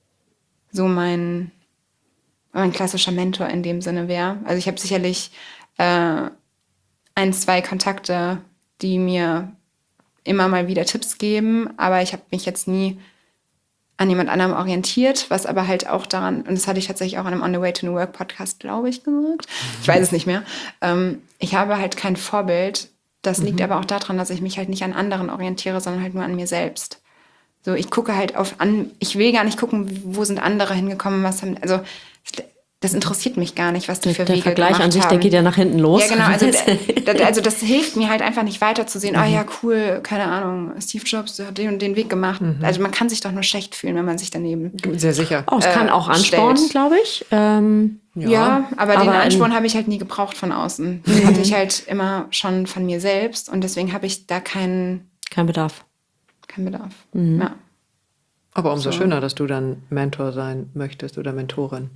so mein, mein klassischer Mentor in dem Sinne wäre. Also ich habe sicherlich äh, ein, zwei Kontakte, die mir immer mal wieder Tipps geben, aber ich habe mich jetzt nie an jemand anderem orientiert, was aber halt auch daran, und das hatte ich tatsächlich auch in einem On the Way to New Work Podcast, glaube ich, gesagt. Ich weiß es nicht mehr. Ähm, ich habe halt kein Vorbild. Das liegt mhm. aber auch daran, dass ich mich halt nicht an anderen orientiere, sondern halt nur an mir selbst. So, ich gucke halt auf an, ich will gar nicht gucken, wo sind andere hingekommen, was haben, also das interessiert mich gar nicht, was die für der Wege Vergleich gemacht an sich, haben. der geht ja nach hinten los. Ja, genau, also, da, also das hilft mir halt einfach nicht weiterzusehen, ah mhm. oh, ja, cool, keine Ahnung, Steve Jobs hat den und den Weg gemacht. Mhm. Also man kann sich doch nur schlecht fühlen, wenn man sich daneben Sehr sicher. Oh, es äh, kann auch anspornen, glaube ich. Ähm, ja. ja, aber, aber den Ansporn habe ich halt nie gebraucht von außen. Den mhm. hatte ich halt immer schon von mir selbst und deswegen habe ich da keinen... Kein Bedarf. Kein Bedarf, mhm. ja. Aber umso so. schöner, dass du dann Mentor sein möchtest oder Mentorin.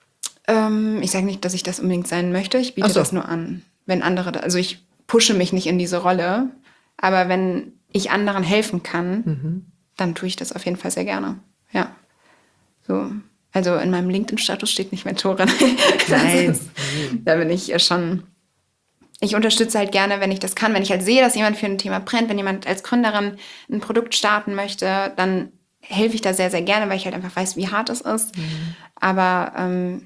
Ähm, ich sage nicht, dass ich das unbedingt sein möchte. Ich biete so. das nur an. Wenn andere, da, also ich pushe mich nicht in diese Rolle, aber wenn ich anderen helfen kann, mhm. dann tue ich das auf jeden Fall sehr gerne. Ja. So. Also in meinem LinkedIn-Status steht nicht Mentorin. Nein. Ist, da bin ich schon. Ich unterstütze halt gerne, wenn ich das kann. Wenn ich halt sehe, dass jemand für ein Thema brennt, wenn jemand als Gründerin ein Produkt starten möchte, dann helfe ich da sehr, sehr gerne, weil ich halt einfach weiß, wie hart es ist. Mhm. Aber ähm,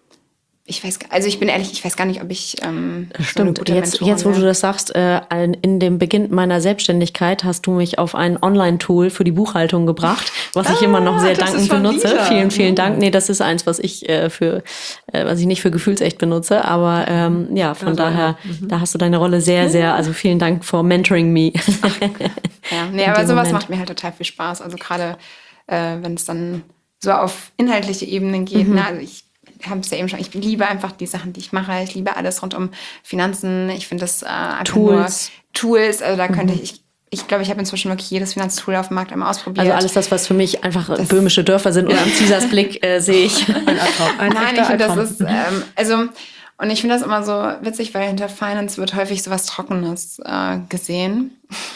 ich weiß, also ich bin ehrlich, ich weiß gar nicht, ob ich ähm, Stimmt, so eine gute jetzt, Mentorin jetzt wo du das sagst, äh, in dem Beginn meiner Selbstständigkeit hast du mich auf ein Online-Tool für die Buchhaltung gebracht, was ah, ich immer noch sehr dankend benutze. Wieder. Vielen, vielen mhm. Dank. Nee, das ist eins, was ich äh, für, äh, was ich nicht für gefühlsecht benutze, aber ähm, ja, von also, daher, mhm. da hast du deine Rolle sehr, sehr, also vielen Dank for mentoring me. Ja, nee, aber sowas Moment. macht mir halt total viel Spaß. Also gerade, äh, wenn es dann so auf inhaltliche Ebenen geht, mhm. ne, also ich habe es ja eben schon, ich liebe einfach die Sachen, die ich mache. Ich liebe alles rund um Finanzen. Ich finde das äh, einfach Tools. nur Tools. Also da könnte mhm. ich, ich glaube, ich habe inzwischen wirklich jedes Finanztool auf dem Markt einmal ausprobiert. Also alles das, was für mich einfach das böhmische Dörfer sind oder am Caesars Blick äh, sehe ich. Ein Albtraum. Ein Nein, ich finde, das ist, ähm, also, und ich finde das immer so witzig, weil hinter Finance wird häufig so was Trockenes äh, gesehen.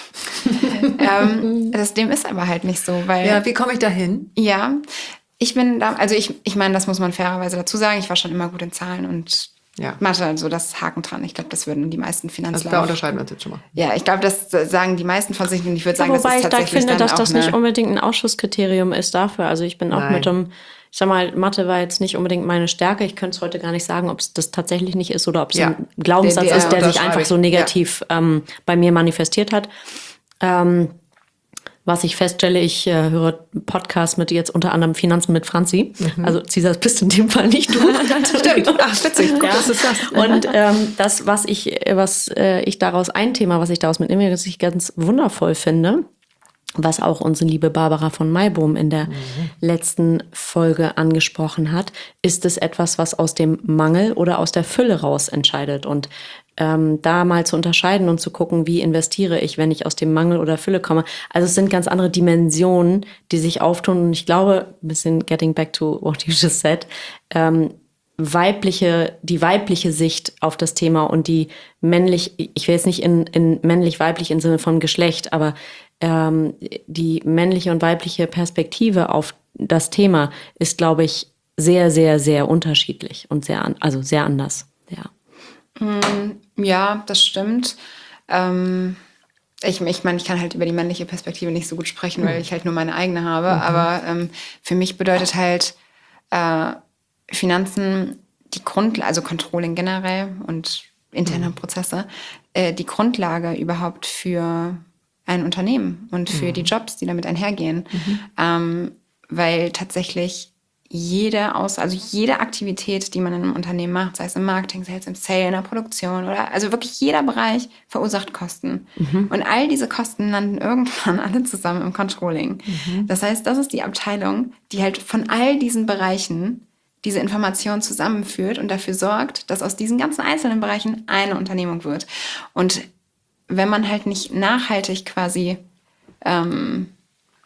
ähm, das, dem ist aber halt nicht so, weil... Ja, wie komme ich da hin? Ja, ich bin da, also ich, ich meine, das muss man fairerweise dazu sagen, ich war schon immer gut in Zahlen und ja. Mathe, also das Haken dran. Ich glaube, das würden die meisten Finanzler. Also da unterscheiden wir uns jetzt schon mal. Ja, ich glaube, das sagen die meisten von sich und ich würde sagen, ja, wobei das ist tatsächlich ich da finde, dann dass das nicht unbedingt ein Ausschusskriterium ist dafür. Also ich bin auch Nein. mit dem, ich sag mal, Mathe war jetzt nicht unbedingt meine Stärke. Ich könnte es heute gar nicht sagen, ob es das tatsächlich nicht ist oder ob es ja. ein Glaubenssatz der, der, ist, der sich einfach so negativ ja. ähm, bei mir manifestiert hat. Ähm, Was ich feststelle, ich äh, höre Podcasts mit jetzt unter anderem Finanzen mit Franzi. Mhm. Also Caesars bist in dem Fall nicht du. Stimmt. Ach, witzig. Gut, ja. das ist das. Und ähm, das, was ich, was äh, ich daraus, ein Thema, was ich daraus mitnehme, das ich ganz wundervoll finde, was auch unsere liebe Barbara von Maibohm in der mhm. letzten Folge angesprochen hat, ist es etwas, was aus dem Mangel oder aus der Fülle raus entscheidet. Und ähm, da mal zu unterscheiden und zu gucken, wie investiere ich, wenn ich aus dem Mangel oder Fülle komme. Also es sind ganz andere Dimensionen, die sich auftun. Und ich glaube, ein bisschen getting back to what you just said, ähm, weibliche, die weibliche Sicht auf das Thema und die männlich, ich will jetzt nicht in, in männlich-weiblich im Sinne von Geschlecht, aber ähm, die männliche und weibliche Perspektive auf das Thema ist, glaube ich, sehr, sehr, sehr unterschiedlich und sehr, an, also sehr anders, ja. Ja, das stimmt. Ähm, ich ich meine, ich kann halt über die männliche Perspektive nicht so gut sprechen, mhm. weil ich halt nur meine eigene habe. Mhm. Aber ähm, für mich bedeutet halt äh, Finanzen die Grundlage, also Controlling generell und interne mhm. Prozesse, äh, die Grundlage überhaupt für ein Unternehmen und für mhm. die Jobs, die damit einhergehen. Mhm. Ähm, weil tatsächlich jede Aus, also jede Aktivität, die man in einem Unternehmen macht, sei es im Marketing, sei es im Sale, in der Produktion oder also wirklich jeder Bereich verursacht Kosten. Mhm. Und all diese Kosten landen irgendwann alle zusammen im Controlling. Mhm. Das heißt, das ist die Abteilung, die halt von all diesen Bereichen diese Information zusammenführt und dafür sorgt, dass aus diesen ganzen einzelnen Bereichen eine Unternehmung wird. Und wenn man halt nicht nachhaltig quasi ähm,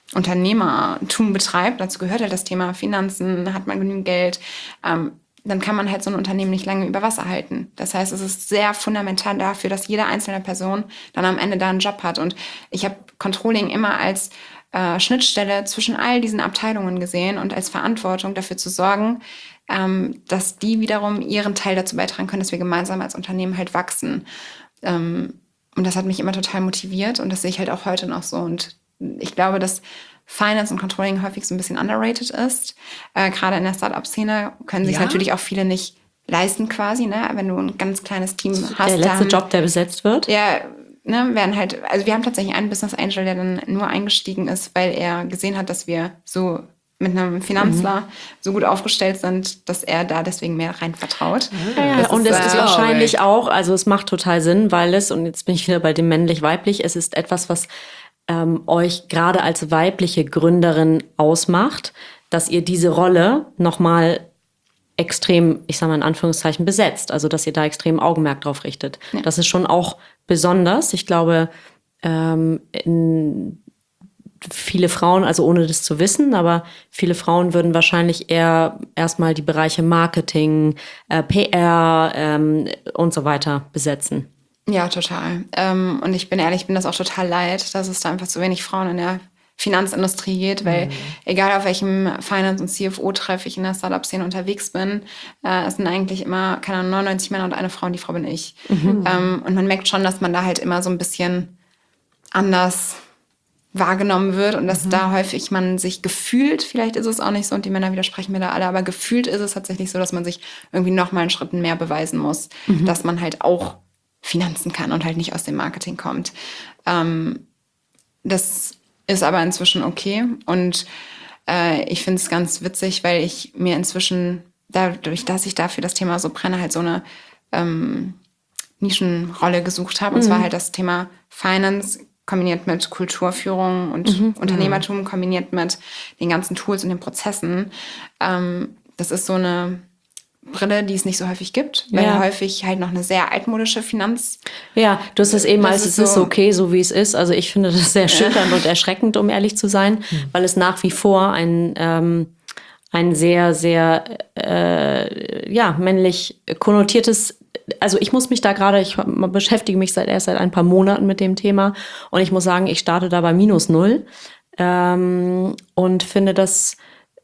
Unternehmertum betreibt, dazu gehört halt das Thema Finanzen, hat man genügend Geld, ähm, dann kann man halt so ein Unternehmen nicht lange über Wasser halten. Das heißt, es ist sehr fundamental dafür, dass jede einzelne Person dann am Ende da einen Job hat. Und ich habe Controlling immer als äh, Schnittstelle zwischen all diesen Abteilungen gesehen und als Verantwortung dafür zu sorgen, ähm, dass die wiederum ihren Teil dazu beitragen können, dass wir gemeinsam als Unternehmen halt wachsen. Ähm, und das hat mich immer total motiviert und das sehe ich halt auch heute noch so. Und ich glaube, dass Finance und Controlling häufig so ein bisschen underrated ist. Äh, gerade in der Startup-Szene können sich Ja? natürlich auch viele nicht leisten quasi, ne? Wenn du ein ganz kleines Team hast. Der letzte dann, Job, der besetzt wird. Ja, ne, werden halt, also wir haben tatsächlich einen Business Angel, der dann nur eingestiegen ist, weil er gesehen hat, dass wir so mit einem Finanzler mhm. so gut aufgestellt sind, dass er da deswegen mehr rein vertraut. Ja, ja. Und es ist, äh, wahrscheinlich auch, also es macht total Sinn, weil es, und jetzt bin ich wieder bei dem männlich-weiblich, es ist etwas, was ähm, euch gerade als weibliche Gründerin ausmacht, dass ihr diese Rolle nochmal extrem, ich sage mal in Anführungszeichen, besetzt. Also dass ihr da extrem Augenmerk drauf richtet. Ja. Das ist schon auch besonders. Ich glaube, ähm, in viele Frauen, also ohne das zu wissen, aber viele Frauen würden wahrscheinlich eher erstmal die Bereiche Marketing, äh, P R ähm, und so weiter besetzen. Ja, total. Ähm, und ich bin ehrlich, ich bin das auch total leid, dass es da einfach zu wenig Frauen in der Finanzindustrie geht, weil mhm. egal auf welchem Finance- und C F O-Treff ich in der Startup-Szene unterwegs bin, äh, es sind eigentlich immer, keine Ahnung, neunundneunzig Männer und eine Frau und die Frau bin ich. Mhm. Ähm, und man merkt schon, dass man da halt immer so ein bisschen anders wahrgenommen wird und dass mhm. da häufig man sich gefühlt, vielleicht ist es auch nicht so und die Männer widersprechen mir da alle, aber gefühlt ist es tatsächlich so, dass man sich irgendwie noch mal einen Schritt mehr beweisen muss, mhm. dass man halt auch Finanzen kann und halt nicht aus dem Marketing kommt. Ähm, das ist aber inzwischen okay und äh, ich finde es ganz witzig, weil ich mir inzwischen, dadurch, dass ich dafür das Thema so brenne, halt so eine ähm, Nischenrolle gesucht habe. Und mhm. zwar halt das Thema Finance kombiniert mit Kulturführung und mhm. Unternehmertum, kombiniert mit den ganzen Tools und den Prozessen. Ähm, das ist so eine Brille, die es nicht so häufig gibt, weil ja. häufig halt noch eine sehr altmodische Finanz... Ja, du hast es eben als, es ist so okay, so wie es ist. Also ich finde das sehr schütternd und erschreckend, um ehrlich zu sein, mhm. weil es nach wie vor ein, ähm, ein sehr, sehr äh, ja, männlich konnotiertes... Also ich muss mich da gerade, ich beschäftige mich seit erst seit ein paar Monaten mit dem Thema und ich muss sagen, ich starte da bei minus null ähm, und finde das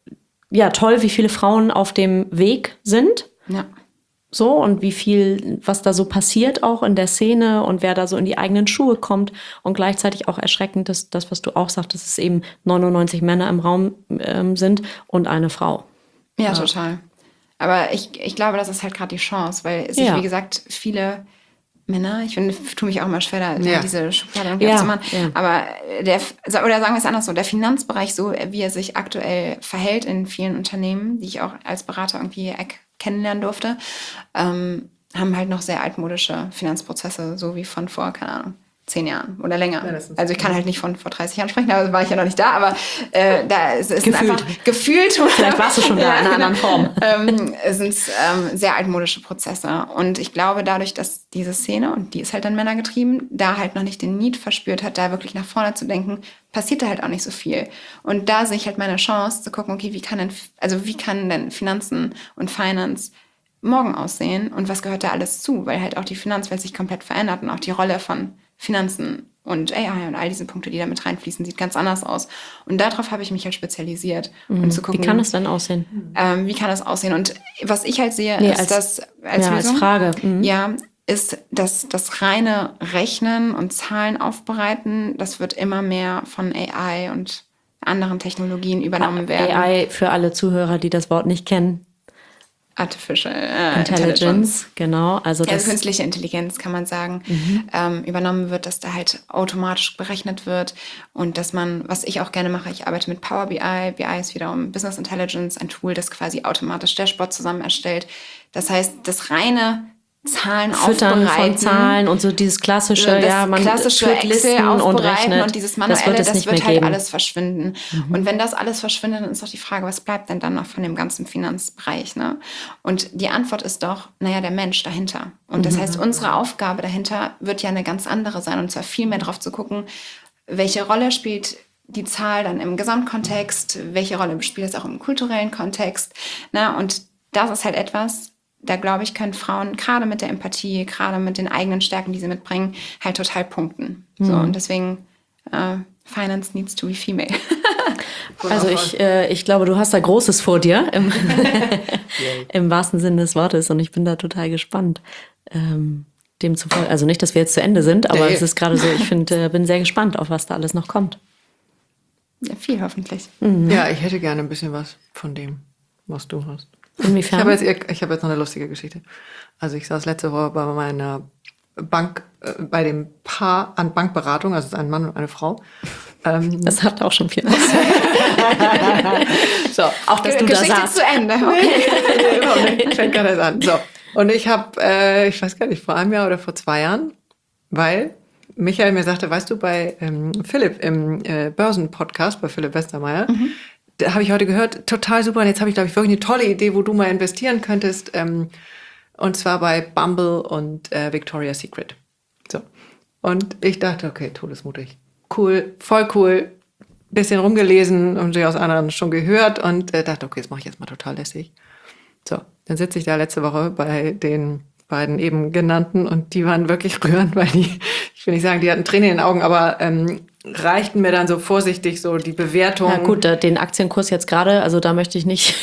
ja toll, wie viele Frauen auf dem Weg sind. Ja. So und wie viel, was da so passiert auch in der Szene und wer da so in die eigenen Schuhe kommt und gleichzeitig auch erschreckend ist, das, was du auch sagst, dass es eben neunundneunzig Männer im Raum ähm, sind und eine Frau. Ja, ja. total. Aber ich, ich glaube, das ist halt gerade die Chance, weil sich, ja. wie gesagt, viele Männer, ich finde, tue mich auch immer schwer, da ja. diese Schublade irgendwie ja. aufzumachen. Ja. Aber der, oder sagen wir es anders so, der Finanzbereich, so wie er sich aktuell verhält in vielen Unternehmen, die ich auch als Berater irgendwie kennenlernen durfte, ähm, haben halt noch sehr altmodische Finanzprozesse, so wie von vor, keine Ahnung, zehn Jahren oder länger. Ja, also ich kann halt nicht von vor dreißig Jahren sprechen, da war ich ja noch nicht da, aber äh, da ist es einfach gefühlt. Vielleicht warst du schon da in einer anderen Form. ähm, es sind ähm, sehr altmodische Prozesse. Und ich glaube, dadurch, dass diese Szene, und die ist halt dann männergetrieben, da halt noch nicht den Need verspürt hat, da wirklich nach vorne zu denken, passiert da halt auch nicht so viel. Und da sehe ich halt meine Chance zu gucken, okay, wie kann denn, also wie kann denn Finanzen und Finance morgen aussehen und was gehört da alles zu? Weil halt auch die Finanzwelt sich komplett verändert und auch die Rolle von Finanzen und A I und all diese Punkte, die da mit reinfließen, sieht ganz anders aus. Und darauf habe ich mich halt spezialisiert. Mhm. Und zu gucken, wie kann es dann aussehen? Ähm, wie kann das aussehen? Und was ich halt sehe, nee, ist, als, dass als, ja, Lösung, als Frage. Mhm. Ja, ist, dass das reine Rechnen und Zahlen aufbereiten, das wird immer mehr von A I und anderen Technologien übernommen werden. A I für alle Zuhörer, die das Wort nicht kennen. Artificial äh, Intelligence, Intelligence, genau. Also, ja, das also künstliche Intelligenz kann man sagen, mhm. ähm, übernommen wird, dass da halt automatisch berechnet wird und dass man, was ich auch gerne mache, ich arbeite mit Power B I. B I ist wiederum Business Intelligence, ein Tool, das quasi automatisch Dashboard zusammen erstellt. Das heißt, das reine Zahlen Füttern aufbereiten. von Zahlen und so dieses klassische, das ja, man klassische führt Listen und rechnet. Und dieses manuelle, das wird, es das nicht wird mehr halt geben. alles verschwinden. Mhm. Und wenn das alles verschwindet, dann ist doch die Frage, was bleibt denn dann noch von dem ganzen Finanzbereich? Ne? Und die Antwort ist doch, naja, der Mensch dahinter. Und das mhm. heißt, unsere Aufgabe dahinter wird ja eine ganz andere sein. Und zwar viel mehr darauf zu gucken, welche Rolle spielt die Zahl dann im Gesamtkontext, welche Rolle spielt das auch im kulturellen Kontext. Ne? Und das ist halt etwas, da glaube ich, können Frauen gerade mit der Empathie, gerade mit den eigenen Stärken, die sie mitbringen, halt total punkten. Mhm. So, und deswegen, äh, Finance needs to be female. Also ich, äh, ich glaube, du hast da Großes vor dir, im, im wahrsten Sinne des Wortes. Und ich bin da total gespannt. Ähm, demzufolge, also nicht, dass wir jetzt zu Ende sind, aber nee. Es ist gerade so, ich find, äh, bin sehr gespannt, auf was da alles noch kommt. Ja, viel hoffentlich. Mhm. Ja, ich hätte gerne ein bisschen was von dem, was du hast. Inwiefern? Ich habe jetzt, ich hab jetzt noch eine lustige Geschichte. Also ich saß letzte Woche bei meiner Bank, äh, bei dem Paar an Bankberatung, also es ist ein Mann und eine Frau. Ähm, das hat auch schon viel aus. So, auch dass du Geschichte da saßt. zu Ende. Okay. Ich fängt gerade erst an. So. Und ich habe, äh, ich weiß gar nicht, vor einem Jahr oder vor zwei Jahren, weil Michael mir sagte, weißt du, bei ähm, Philipp im äh, Börsenpodcast, bei Philipp Westermeier, mhm. da habe ich heute gehört, total super. Und jetzt habe ich, glaube ich, wirklich eine tolle Idee, wo du mal investieren könntest. Ähm, und zwar bei Bumble und äh, Victoria's Secret. So. Und ich dachte, okay, todesmutig. Cool, voll cool. Bisschen rumgelesen und aus anderen schon gehört und äh, dachte, okay, das mache ich jetzt mal total lässig. So, dann sitze ich da letzte Woche bei den beiden eben genannten und die waren wirklich rührend, weil die, ich will nicht sagen, die hatten Tränen in den Augen, aber ähm, reichten mir dann so vorsichtig so die Bewertung. Na gut, den Aktienkurs jetzt gerade, also da möchte ich nicht.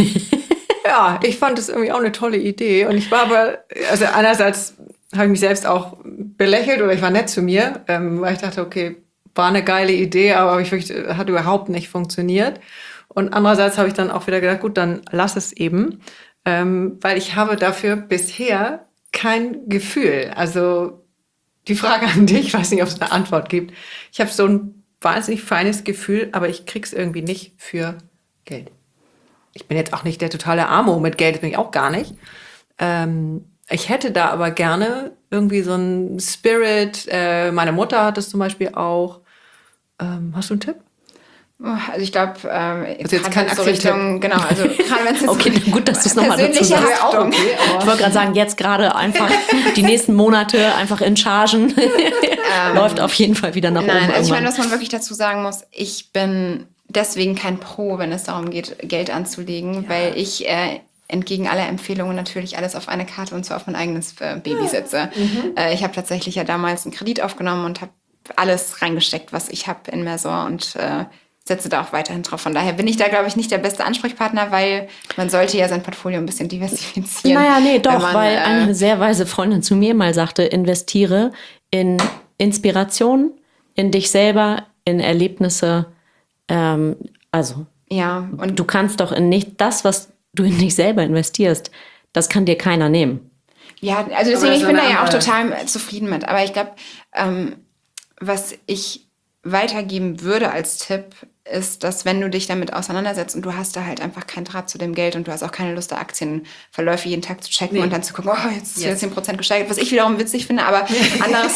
Ja, ich fand das irgendwie auch eine tolle Idee und ich war aber, also einerseits habe ich mich selbst auch belächelt oder ich war nett zu mir, ähm, weil ich dachte, okay, war eine geile Idee, aber ich wirklich, hat überhaupt nicht funktioniert. Und andererseits habe ich dann auch wieder gedacht, gut, dann lass es eben, ähm, weil ich habe dafür bisher kein Gefühl. Also die Frage an dich, ich weiß nicht, ob es eine Antwort gibt. Ich habe so ein wahnsinnig feines Gefühl, aber ich krieg's irgendwie nicht für Geld. Ich bin jetzt auch nicht der totale Amo mit Geld, das bin ich auch gar nicht. Ähm, ich hätte da aber gerne irgendwie so einen Spirit. Äh, meine Mutter hat es zum Beispiel auch. Ähm, hast du einen Tipp? Also ich glaube, ähm, also jetzt kein so Richtung, genau, also gerade wenn es jetzt okay, gut, dass du es nochmal dazu persönliche sagst. Haftung. Okay, ich wollte gerade sagen, jetzt gerade einfach die nächsten Monate einfach in Chargen. ähm, läuft auf jeden Fall wieder nach nein, oben. Nein, also ich meine, irgendwann. was man wirklich dazu sagen muss, ich bin deswegen kein Pro, wenn es darum geht, Geld anzulegen, ja. weil ich äh, entgegen aller Empfehlungen natürlich alles auf eine Karte und zwar auf mein eigenes äh, Baby setze. Mhm. Äh, ich habe tatsächlich ja damals einen Kredit aufgenommen und habe alles reingesteckt, was ich habe in Mersor und äh, setze da auch weiterhin drauf. Von daher bin ich da, glaube ich, nicht der beste Ansprechpartner, weil man sollte ja sein Portfolio ein bisschen diversifizieren. Naja, nee, doch, man, weil äh, eine sehr weise Freundin zu mir mal sagte, investiere in Inspiration, in dich selber, in Erlebnisse. Ähm, also, ja, und du kannst doch in nicht das, was du in dich selber investierst, das kann dir keiner nehmen. Ja, also deswegen, ich bin da ja auch total zufrieden mit. Aber ich glaube, ähm, was ich weitergeben würde als Tipp, ist, dass wenn du dich damit auseinandersetzt und du hast da halt einfach keinen Draht zu dem Geld und du hast auch keine Lust, da Aktienverläufe jeden Tag zu checken nee. und dann zu gucken, oh, jetzt ist yes. wieder zehn Prozent gesteigert, was ich wiederum witzig finde, aber anderes,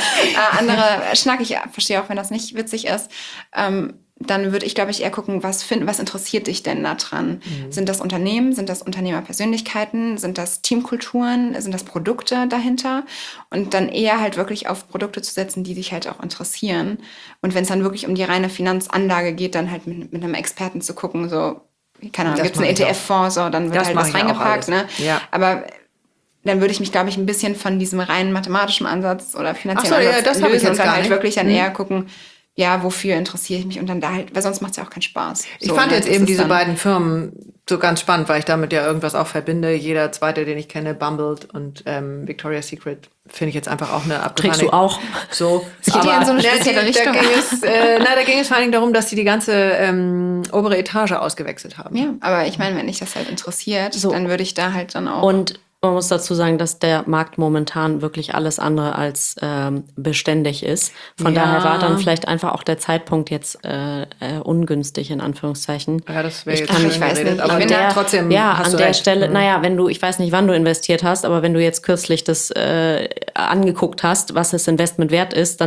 äh, andere Schnack, ich verstehe auch, wenn das nicht witzig ist, ähm, dann würde ich, glaube ich, eher gucken, was, find, was interessiert dich denn da dran? Mhm. Sind das Unternehmen? Sind das Unternehmerpersönlichkeiten? Sind das Teamkulturen? Sind das Produkte dahinter? Und dann eher halt wirklich auf Produkte zu setzen, die dich halt auch interessieren. Und wenn es dann wirklich um die reine Finanzanlage geht, dann halt mit, mit einem Experten zu gucken, so, keine Ahnung, gibt es einen E T F-Fonds, so, dann wird das halt was reingepackt. Ne? Ja. Aber dann würde ich mich, glaube ich, ein bisschen von diesem reinen mathematischen Ansatz oder finanziellen so, Ansatz ja, das lösen ich jetzt und dann gar halt nicht. wirklich dann mhm. eher gucken, ja, wofür interessiere ich mich und dann da halt, weil sonst macht es ja auch keinen Spaß. Ich so, fand ne? jetzt das eben diese dann, beiden Firmen so ganz spannend, weil ich damit ja irgendwas auch verbinde. Jeder zweite, den ich kenne, Bumble und ähm, Victoria's Secret, finde ich jetzt einfach auch eine abgefahrene... Trägst du auch? So. Es geht ja in so eine spezielle die, Richtung. Da ging es, äh, na, da ging es vor allem darum, dass die die ganze ähm, obere Etage ausgewechselt haben. Ja, aber ich meine, wenn dich das halt interessiert, so. dann würde ich da halt dann auch... Und man muss dazu sagen, dass der Markt momentan wirklich alles andere als ähm, beständig ist. Von ja. daher war dann vielleicht einfach auch der Zeitpunkt jetzt äh, äh, ungünstig, in Anführungszeichen. Ja, das wäre jetzt kann, schön ich weiß geredet, nicht. aber Ich bin der, da trotzdem ja, hast an du der recht. Stelle, Mhm. naja, wenn du, ich weiß nicht, wann du investiert hast, aber wenn du jetzt kürzlich das äh, angeguckt hast, was das Investment wert ist, dann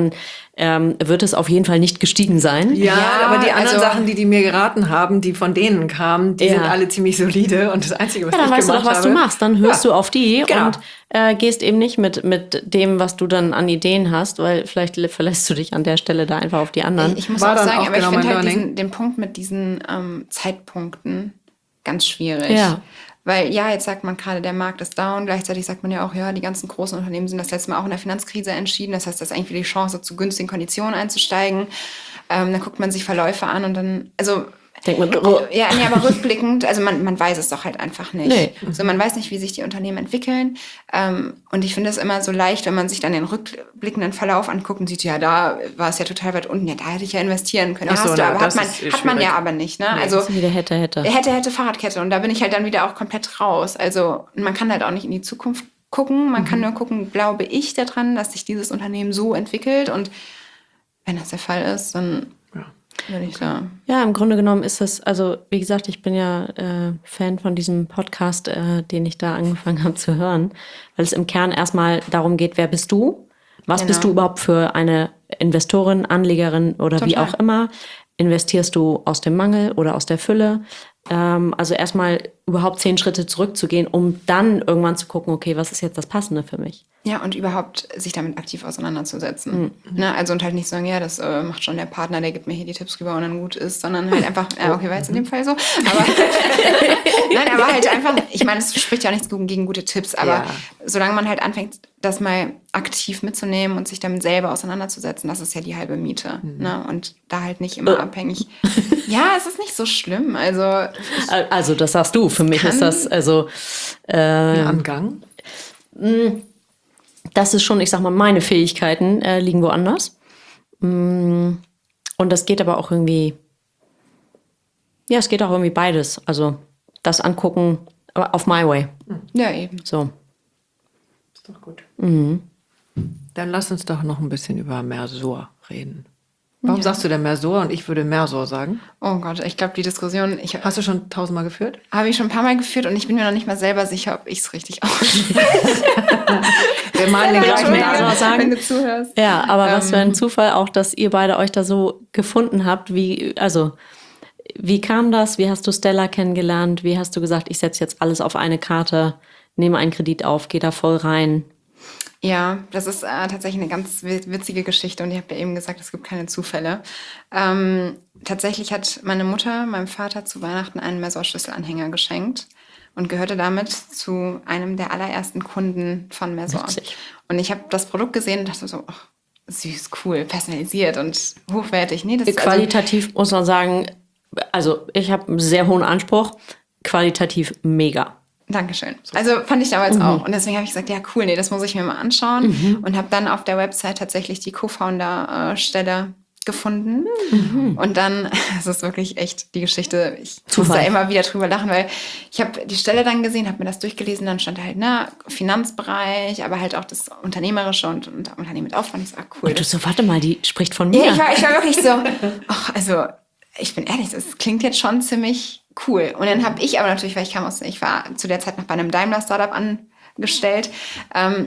ähm, wird es auf jeden Fall nicht gestiegen sein. Ja, Ja, aber die anderen also- Sachen, die die mir geraten haben, die von denen kamen, die Ja. sind alle ziemlich solide. Und das Einzige, was Ja, dann ich weißt du gemacht doch, was habe, du machst. Dann hörst Ja. du auf die Genau. und äh, gehst eben nicht mit, mit dem, was du dann an Ideen hast, weil vielleicht verlässt du dich an der Stelle da einfach auf die anderen. Ich, ich muss War auch dann sagen, auch aber ich genau finde mein halt Learning. diesen, den Punkt mit diesen ähm, Zeitpunkten ganz schwierig. Ja. Weil ja, jetzt sagt man gerade, der Markt ist down. Gleichzeitig sagt man ja auch, ja, die ganzen großen Unternehmen sind das letzte Mal auch in der Finanzkrise entschieden. Das heißt, das ist eigentlich wieder die Chance, zu günstigen Konditionen einzusteigen. Ähm, dann guckt man sich Verläufe an und dann, also Denkt man, oh, ja, nee, aber rückblickend, also man, man weiß es doch halt einfach nicht. Nee. So, man weiß nicht, wie sich die Unternehmen entwickeln. Ähm, und ich finde es immer so leicht, wenn man sich dann den rückblickenden Verlauf anguckt und sieht, ja, da war es ja total weit unten, ja, da hätte ich ja investieren können. Ach so, Hast du, na, aber das hat man, ist, äh, hat man ja schwierig. aber nicht, ne? Also das ist wieder hätte, hätte. hätte, hätte Fahrradkette. Und da bin ich halt dann wieder auch komplett raus. Also man kann halt auch nicht in die Zukunft gucken. Man kann nur gucken, glaube ich daran, dass sich dieses Unternehmen so entwickelt. Und wenn das der Fall ist, dann würde ich da... Ja, im Grunde genommen ist es, also wie gesagt, ich bin ja äh, Fan von diesem Podcast, äh, den ich da angefangen habe zu hören, weil es im Kern erstmal darum geht, wer bist du? Was Genau. bist du überhaupt für eine Investorin, Anlegerin oder wie Total. auch immer? Investierst du aus dem Mangel oder aus der Fülle? Ähm, also erstmal überhaupt zehn Schritte zurückzugehen, um dann irgendwann zu gucken, okay, was ist jetzt das Passende für mich? Ja, und überhaupt sich damit aktiv auseinanderzusetzen. Ne? Also und halt nicht sagen, ja, das äh, macht schon der Partner, der gibt mir hier die Tipps rüber und dann gut ist, sondern halt einfach, ja, okay, war jetzt in dem Fall so. Aber nein, aber halt einfach, ich meine, es spricht ja auch nichts gegen, gegen gute Tipps, aber Ja. solange man halt anfängt, das mal aktiv mitzunehmen und sich damit selber auseinanderzusetzen, das ist ja die halbe Miete. Ne? Und da halt nicht immer abhängig. Ja, es ist nicht so schlimm. Also Also das sagst du, für mich kann- ist das, also äh, Angang. das ist schon, ich sag mal, meine Fähigkeiten äh, liegen woanders. Mm, Und das geht aber auch irgendwie, ja, es geht auch irgendwie beides. Also das angucken aber auf my way. ja, eben. So. Ist doch gut. Dann lass uns doch noch ein bisschen über Mersor reden. Warum sagst du denn Mersor und ich würde Mersor sagen? Oh Gott, ich glaube, die Diskussion, ich Hast du schon tausendmal geführt? habe ich schon ein paar Mal geführt und ich bin mir noch nicht mal selber sicher, ob ich es richtig ausspreche. Wir malen den gleichen Entschuldigung. Namen. Mersor sagen. Wenn du zuhörst. Ja, aber was für Ähm. ein Zufall auch, dass ihr beide euch da so gefunden habt. Wie, also, wie kam das? Wie hast du Stella kennengelernt? Wie hast du gesagt, ich setze jetzt alles auf eine Karte, nehme einen Kredit auf, gehe da voll rein? Ja, das ist äh, tatsächlich eine ganz wi- witzige Geschichte und ich habe ja eben gesagt, es gibt keine Zufälle. Ähm, tatsächlich hat meine Mutter meinem Vater zu Weihnachten einen Mersor-Schlüsselanhänger geschenkt und gehörte damit zu einem der allerersten Kunden von Mersor. Witzig. Und ich habe das Produkt gesehen und dachte so, ach, süß, cool, personalisiert und hochwertig. Nee, das ist also, Qualitativ muss man sagen, also ich habe einen sehr hohen Anspruch, qualitativ mega. Dankeschön. Also fand ich damals auch. Und deswegen habe ich gesagt, ja cool, nee, das muss ich mir mal anschauen. Und habe dann auf der Website tatsächlich die Co-Founder-Stelle gefunden. Und dann, es ist wirklich echt die Geschichte, ich muss Zufall. da immer wieder drüber lachen, weil ich habe die Stelle dann gesehen, habe mir das durchgelesen, dann stand halt, na, Finanzbereich, aber halt auch das Unternehmerische und, und Unternehmen mit Aufwand. Ich so, ah, cool. Und du so, warte mal, die spricht von mir. Ja, ich war, ich war wirklich so, ach, also ich bin ehrlich, das klingt jetzt schon ziemlich cool. Und dann habe ich aber natürlich, weil ich kam aus, ich war zu der Zeit noch bei einem Daimler-Startup angestellt, ähm,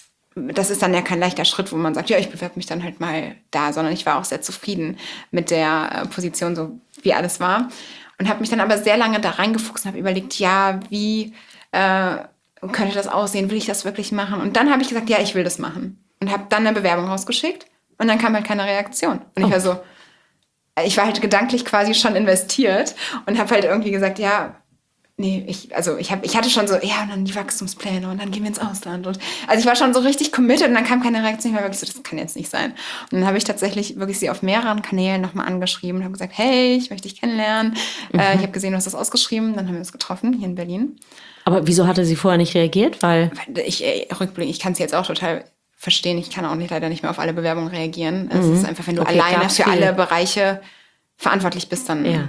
das ist dann ja kein leichter Schritt, wo man sagt, ja, ich bewerbe mich dann halt mal da, sondern ich war auch sehr zufrieden mit der äh, Position, so wie alles war. Und habe mich dann aber sehr lange da reingefuchst und habe überlegt, ja, wie äh, könnte das aussehen? Will ich das wirklich machen? Und dann habe ich gesagt, ja, ich will das machen. Und habe dann eine Bewerbung rausgeschickt und dann kam halt keine Reaktion. Und ich war so, ich war halt gedanklich quasi schon investiert und habe halt irgendwie gesagt, ja, nee, ich, also ich, hab, ich hatte schon so, ja, und dann die Wachstumspläne und dann gehen wir ins Ausland. Und, also ich war schon so richtig committed und dann kam keine Reaktion. Ich war wirklich so, das kann jetzt nicht sein. Und dann habe ich tatsächlich wirklich sie auf mehreren Kanälen nochmal angeschrieben und habe gesagt, hey, ich möchte dich kennenlernen. Mhm. Äh, ich habe gesehen, du hast das ausgeschrieben. Dann haben wir uns getroffen hier in Berlin. Aber wieso hatte sie vorher nicht reagiert? Weil Ich, ey, rückblickend, ich kann es jetzt auch total verstehen. Ich kann auch nicht, leider nicht mehr auf alle Bewerbungen reagieren. Es ist einfach, wenn du Okay, alleine gab's für viele. alle Bereiche verantwortlich bist, dann Ja.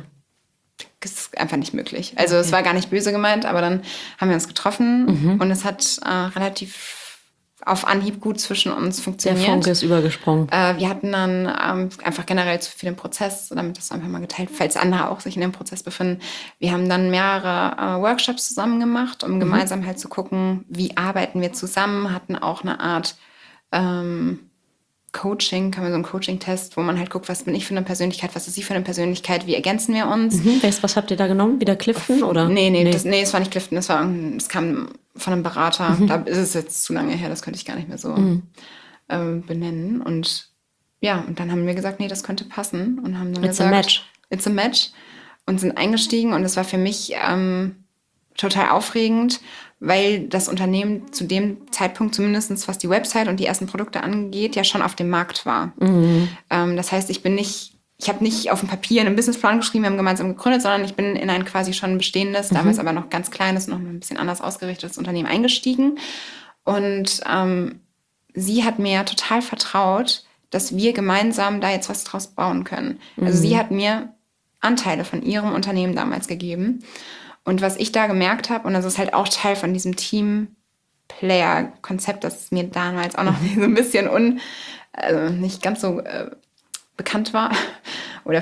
ist es einfach nicht möglich. Also es war gar nicht böse gemeint, aber dann haben wir uns getroffen und es hat äh, relativ auf Anhieb gut zwischen uns der funktioniert. Funke ist übergesprungen. Äh, wir hatten dann ähm, einfach generell zu viel im Prozess, damit das einfach mal geteilt, falls andere auch sich in dem Prozess befinden. Wir haben dann mehrere äh, Workshops zusammen gemacht, um mhm. gemeinsam halt zu gucken, wie arbeiten wir zusammen, hatten auch eine Art ähm, Coaching, kann man so einen Coaching-Test, wo man halt guckt, was bin ich für eine Persönlichkeit, was ist sie für eine Persönlichkeit, wie ergänzen wir uns. Mhm. Was, was habt ihr da genommen? Wieder Clifton, oder? Nee, nee, nee. Das, nee, es war nicht Clifton, es, war, es kam von einem Berater. Mhm. Da ist es jetzt zu lange her, das könnte ich gar nicht mehr so mhm. ähm, benennen. Und ja, und dann haben wir gesagt, nee, das könnte passen. Und haben dann It's gesagt, a match. It's a match. Und sind eingestiegen. Und es war für mich ähm, total aufregend, weil das Unternehmen zu dem Zeitpunkt, zumindest was die Website und die ersten Produkte angeht, ja schon auf dem Markt war. Mhm. Ähm, das heißt, ich bin nicht, ich habe nicht auf dem Papier einen Businessplan geschrieben, wir haben gemeinsam gegründet, sondern ich bin in ein quasi schon bestehendes, mhm. damals aber noch ganz kleines, noch ein bisschen anders ausgerichtetes Unternehmen eingestiegen. Und ähm, sie hat mir total vertraut, dass wir gemeinsam da jetzt was draus bauen können. Mhm. Also sie hat mir Anteile von ihrem Unternehmen damals gegeben. Und was ich da gemerkt habe, und das ist halt auch Teil von diesem Team-Player-Konzept, das mir damals auch noch so ein bisschen un, also nicht ganz so äh, bekannt war oder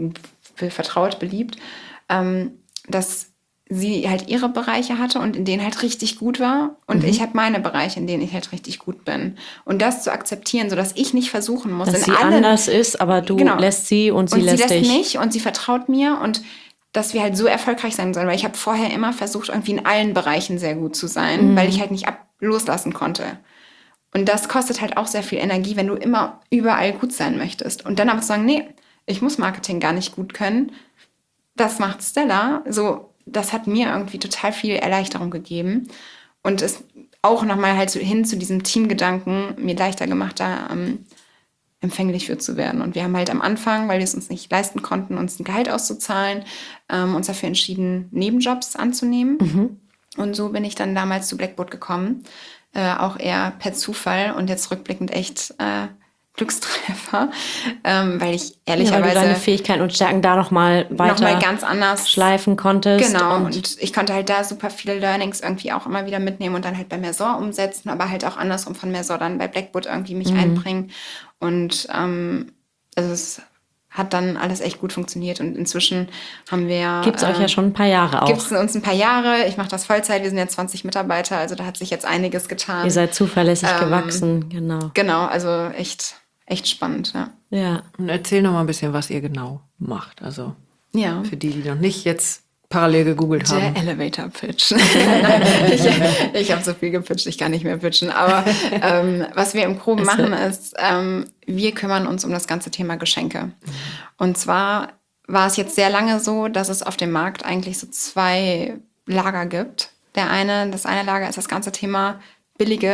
vertraut, beliebt, ähm, dass sie halt ihre Bereiche hatte und in denen halt richtig gut war. Und mhm. ich habe meine Bereiche, in denen ich halt richtig gut bin. Und das zu akzeptieren, sodass ich nicht versuchen muss. Dass in sie alle, anders ist, aber du genau. lässt sie und sie und lässt sie lässt dich. mich und sie vertraut mir und dass wir halt so erfolgreich sein sollen. Weil ich habe vorher immer versucht, irgendwie in allen Bereichen sehr gut zu sein, mhm. weil ich halt nicht ab loslassen konnte. Und das kostet halt auch sehr viel Energie, wenn du immer überall gut sein möchtest. Und dann aber zu sagen, nee, ich muss Marketing gar nicht gut können. Das macht Stella. So, das hat mir irgendwie total viel Erleichterung gegeben. Und es auch nochmal halt so hin zu diesem Teamgedanken mir leichter gemacht, da ähm, empfänglich für zu werden. Und wir haben halt am Anfang, weil wir es uns nicht leisten konnten, uns ein Gehalt auszuzahlen, ähm, uns dafür entschieden, Nebenjobs anzunehmen. Mhm. Und so bin ich dann damals zu Blackboard gekommen. Äh, auch eher per Zufall und jetzt rückblickend echt äh, Glückstreffer, ähm, weil ich ehrlicherweise... Ja, weil du deine Fähigkeiten und Stärken da nochmal weiter noch mal ganz anders schleifen konntest. Genau, und, und ich konnte halt da super viele Learnings irgendwie auch immer wieder mitnehmen und dann halt bei Mersor umsetzen, aber halt auch andersrum von Mersor dann bei Blackboard irgendwie mich mhm. einbringen. Und ähm, also es hat dann alles echt gut funktioniert und inzwischen haben wir... Gibt es euch äh, ja schon ein paar Jahre auch. Gibt es uns ein paar Jahre. Ich mache das Vollzeit. Wir sind jetzt zwanzig Mitarbeiter, also da hat sich jetzt einiges getan. Ihr seid zuverlässig ähm, gewachsen, genau. Genau, also echt, echt spannend, ja. Ja. Und erzähl noch mal ein bisschen, was ihr genau macht. Also ja. für die, die noch nicht jetzt parallel gegoogelt Der haben. Der Elevator Pitch. ich ich habe so viel gepitcht, ich kann nicht mehr pitchen. Aber ähm, was wir im Groben machen ist, ähm, wir kümmern uns um das ganze Thema Geschenke. Mhm. Und zwar war es jetzt sehr lange so, dass es auf dem Markt eigentlich so zwei Lager gibt. Der eine, das eine Lager ist das ganze Thema billige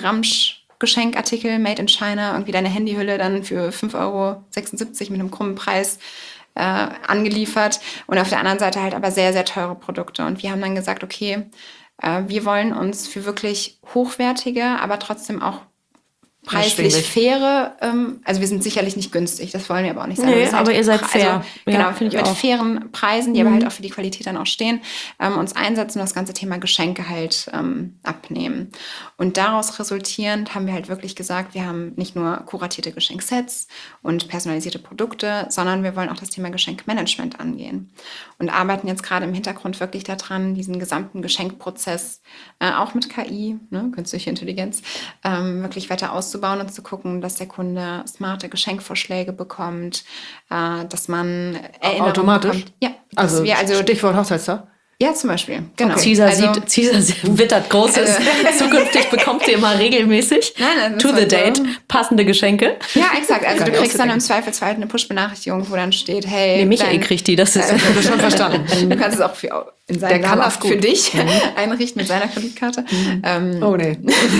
Ramsch-Geschenkartikel made in China. Irgendwie deine Handyhülle dann für fünf Euro sechsundsiebzig mit einem krummen Preis Äh, angeliefert und auf der anderen Seite halt aber sehr, sehr teure Produkte. Und wir haben dann gesagt, okay, äh, wir wollen uns für wirklich hochwertige, aber trotzdem auch preislich faire, ähm, also wir sind sicherlich nicht günstig, das wollen wir aber auch nicht sein. Nee, halt aber ihr seid fair. Also, genau, ja, mit auch. fairen Preisen, die mhm. aber halt auch für die Qualität dann auch stehen, ähm, uns einsetzen und das ganze Thema Geschenke halt ähm, abnehmen. Und daraus resultierend haben wir halt wirklich gesagt, wir haben nicht nur kuratierte Geschenksets und personalisierte Produkte, sondern wir wollen auch das Thema Geschenkmanagement angehen. Und arbeiten jetzt gerade im Hintergrund wirklich daran, diesen gesamten Geschenkprozess, äh, auch mit K I, ne, künstliche Intelligenz, ähm, wirklich weiter auszubauen und zu gucken, dass der Kunde smarte Geschenkvorschläge bekommt, äh, dass man Erinnerungen automatisch bekommt. Ja, also, wir, also Stichwort Hochzeitstag. Ja, zum Beispiel. Genau. Okay. Caesar, also, sieht, Caesar wittert Großes. Also, zukünftig bekommt ihr immer regelmäßig nein, to the date so passende Geschenke. Ja, exakt. Also du kriegst dann im Zweifelsfall eine Push-Benachrichtigung, wo dann steht, hey... Nee, Michael kriegt die, das ist... Äh, das schon verstanden. Du kannst es auch für, in seinem Der kann Namen das für dich mhm. einrichten mit seiner Kreditkarte. Mhm. Ähm, oh nee.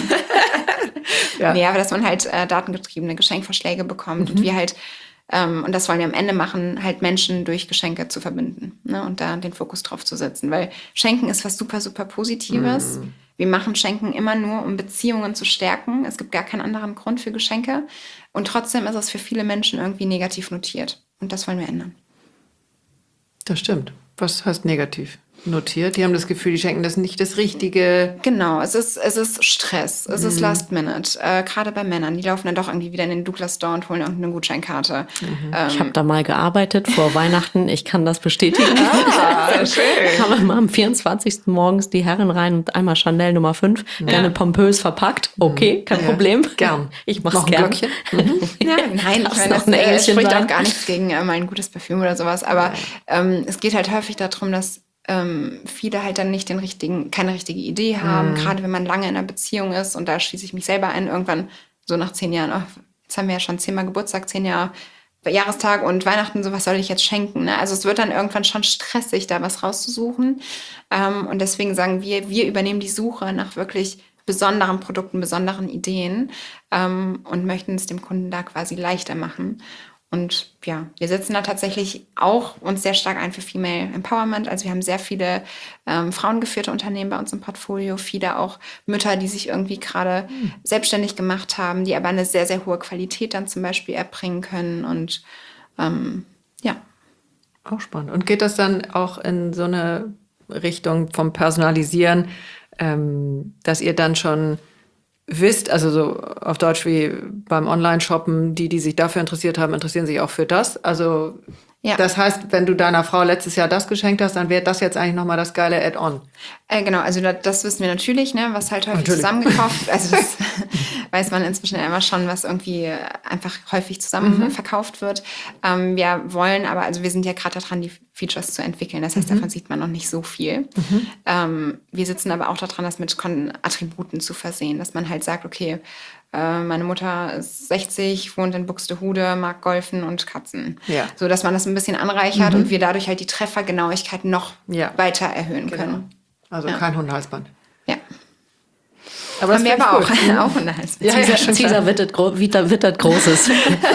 ja. Nee, aber dass man halt äh, datengetriebene Geschenkvorschläge bekommt mhm. und wir halt... Ähm, und das wollen wir am Ende machen, halt Menschen durch Geschenke zu verbinden, ne? Und da den Fokus drauf zu setzen. Weil Schenken ist was super, super Positives. Mm. Wir machen Schenken immer nur, um Beziehungen zu stärken. Es gibt gar keinen anderen Grund für Geschenke. Und trotzdem ist es für viele Menschen irgendwie negativ notiert. Und das wollen wir ändern. Das stimmt. Was heißt negativ? notiert. Die haben das Gefühl, die schenken das nicht das Richtige. Genau, es ist, es ist Stress, es ist Last Minute. Äh, Gerade bei Männern, die laufen dann doch irgendwie wieder in den Douglas Store und holen irgendeine Gutscheinkarte. Ähm, Ich habe da mal gearbeitet vor Weihnachten. Ich kann das bestätigen. ah, sehr schön. Kamen immer am vierundzwanzigsten morgens die Herren rein und einmal Chanel Nummer fünf. Gerne pompös verpackt. Okay, kein Ja. Problem. Gern. Ich mach's Noch ein gern. Glöckchen? Ja, nein, ich Darf's meine, noch das ein äh, Engelchen spricht sein? auch gar nichts gegen äh, mal ein gutes Parfüm oder sowas. Aber ähm, es geht halt häufig darum, dass ähm, viele halt dann nicht den richtigen, keine richtige Idee haben, Mhm. gerade wenn man lange in einer Beziehung ist. Und da schließe ich mich selber ein, irgendwann so nach zehn Jahren, oh, jetzt haben wir ja schon zehnmal Geburtstag, zehn Jahre Jahrestag und Weihnachten, so was soll ich jetzt schenken? Ne? Also es wird dann irgendwann schon stressig, da was rauszusuchen. Ähm, und deswegen sagen wir, wir übernehmen die Suche nach wirklich besonderen Produkten, besonderen Ideen ähm, und möchten es dem Kunden da quasi leichter machen. Und ja, wir setzen da tatsächlich auch uns sehr stark ein für Female Empowerment. Also wir haben sehr viele ähm, frauengeführte Unternehmen bei uns im Portfolio, viele auch Mütter, die sich irgendwie gerade mhm. selbstständig gemacht haben, die aber eine sehr, sehr hohe Qualität dann zum Beispiel erbringen können. Und ähm, ja. Auch spannend. Und geht das dann auch in so eine Richtung vom Personalisieren, ähm, dass ihr dann schon wisst, also so auf Deutsch wie beim Online-Shoppen, die, die sich dafür interessiert haben, interessieren sich auch für das. Also ja. Das heißt, wenn du deiner Frau letztes Jahr das geschenkt hast, dann wäre das jetzt eigentlich nochmal das geile Add-on. Äh, genau, also das, das wissen wir natürlich, ne, was halt häufig natürlich. zusammengekauft, also das weiß man inzwischen immer schon, was irgendwie einfach häufig zusammen mhm. verkauft wird. Ähm, wir wollen aber, also wir sind ja gerade daran, die Features zu entwickeln, das heißt, mhm. davon sieht man noch nicht so viel. Mhm. Ähm, wir sitzen aber auch daran, das mit Attributen zu versehen, dass man halt sagt, okay, meine Mutter ist sechzig, wohnt in Buxtehude, mag Golfen und Katzen. Ja. So, dass man das ein bisschen anreichert mhm. und wir dadurch halt die Treffergenauigkeit noch ja. weiter erhöhen genau. können. Also ja. kein Hundehalsband. Ja. Aber das haben wir aber auch, auch Hundehalsband. Ja, ja, Caesar wittert, gro wittert Großes.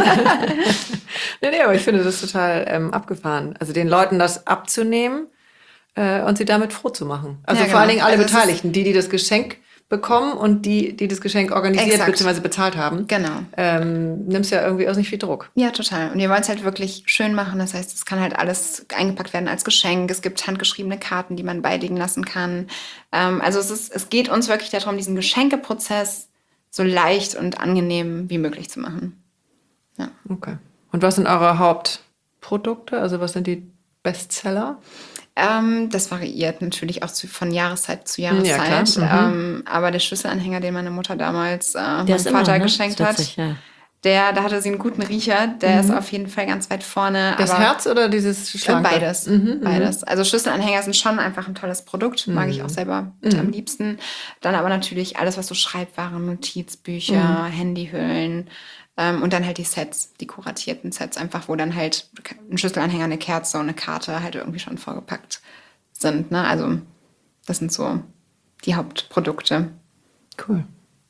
nee, nee, aber ich finde das total ähm, abgefahren. Also den Leuten das abzunehmen äh, und sie damit froh zu machen. Also ja, genau. vor allen Dingen alle also Beteiligten, die, die das Geschenk bekommen und die, die das Geschenk organisiert bzw. bezahlt haben. Genau. Ähm, nimmst ja irgendwie auch nicht viel Druck. Ja, total. Und wir wollen es halt wirklich schön machen. Das heißt, es kann halt alles eingepackt werden als Geschenk. Es gibt handgeschriebene Karten, die man beilegen lassen kann. Ähm, also es ist, es geht uns wirklich darum, diesen Geschenkeprozess so leicht und angenehm wie möglich zu machen. Ja. Okay. Und was sind eure Hauptprodukte? Also was sind die Bestseller? Ähm, das variiert natürlich auch zu, von Jahreszeit zu Jahreszeit. Ja, mhm. ähm, aber der Schlüsselanhänger, den meine Mutter damals äh, meinem Vater noch, ne? geschenkt witzig, hat, ja. der, da hatte sie einen guten Riecher. Der mhm. ist auf jeden Fall ganz weit vorne. Das aber Herz oder dieses Schlanke? Beides. Mhm, beides. Also Schlüsselanhänger sind schon einfach ein tolles Produkt. Mag mhm. ich auch selber mit mhm. am liebsten. Dann aber natürlich alles, was so Schreibwaren, Notizbücher, mhm. Handyhüllen. Und dann halt die Sets, die kuratierten Sets, einfach wo dann halt ein Schlüsselanhänger, eine Kerze und eine Karte halt irgendwie schon vorgepackt sind. Ne? Also das sind so die Hauptprodukte. Cool.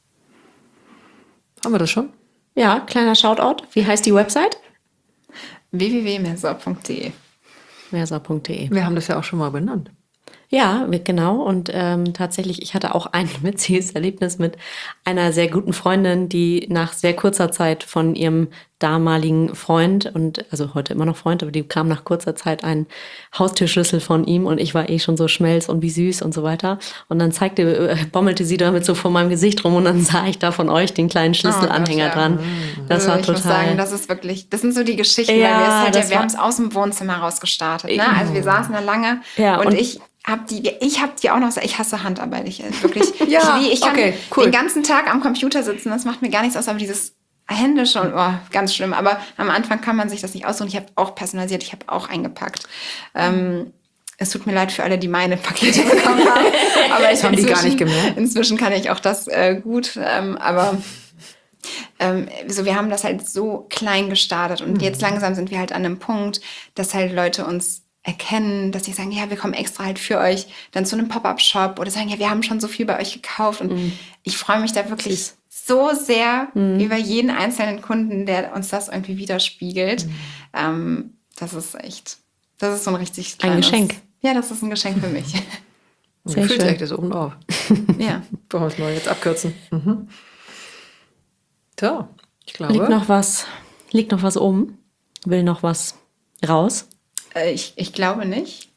Haben wir das schon? Ja, kleiner Shoutout. Wie heißt die Website? w w w punkt mersor punkt d e mersor punkt d e. Wir haben das ja auch schon mal benannt. Ja, genau. Und ähm, tatsächlich, ich hatte auch ein witziges Erlebnis mit einer sehr guten Freundin, die nach sehr kurzer Zeit von ihrem damaligen Freund und also heute immer noch Freund, aber die kam nach kurzer Zeit ein Haustürschlüssel von ihm und ich war eh schon so schmelz und wie süß und so weiter. Und dann zeigte, äh, bommelte sie damit so vor meinem Gesicht rum und dann sah ich da von euch den kleinen Schlüsselanhänger oh Gott, ja. dran. Das also war ich total. Ich muss sagen, das ist wirklich, das sind so die Geschichten, ja, weil wir es halt ja, wir war, haben es aus dem Wohnzimmer raus gestartet. Ne? Also wir saßen da lange ja, und, und ich hab die, ich habe die auch noch, ich hasse Handarbeit, ich wirklich, ja, ich, ich kann okay, cool. den ganzen Tag am Computer sitzen, das macht mir gar nichts aus, aber dieses Händische und oh, ganz schlimm, aber am Anfang kann man sich das nicht aussuchen. Ich habe auch personalisiert, ich habe auch eingepackt. Ähm, es tut mir leid für alle, die meine Pakete bekommen haben, aber ich haben die gar nicht gemerkt. Inzwischen kann ich auch das äh, gut, ähm, aber ähm, so, wir haben das halt so klein gestartet und mhm. jetzt langsam sind wir halt an einem Punkt, dass halt Leute uns erkennen, dass sie sagen, ja, wir kommen extra halt für euch dann zu einem Pop-up-Shop oder sagen, ja, wir haben schon so viel bei euch gekauft und mhm. ich freue mich da wirklich so sehr mhm. über jeden einzelnen Kunden, der uns das irgendwie widerspiegelt. Mhm. Ähm, das ist echt, das ist so ein richtig kleines... Ein Geschenk. Ja, das ist ein Geschenk für mich. Sehr schön. Echt das oben drauf. Ja. Wollen wir es mal jetzt abkürzen. Mhm. So, ich glaube... Liegt noch was, liegt noch was oben? Will noch was raus? Äh, ich, ich glaube nicht.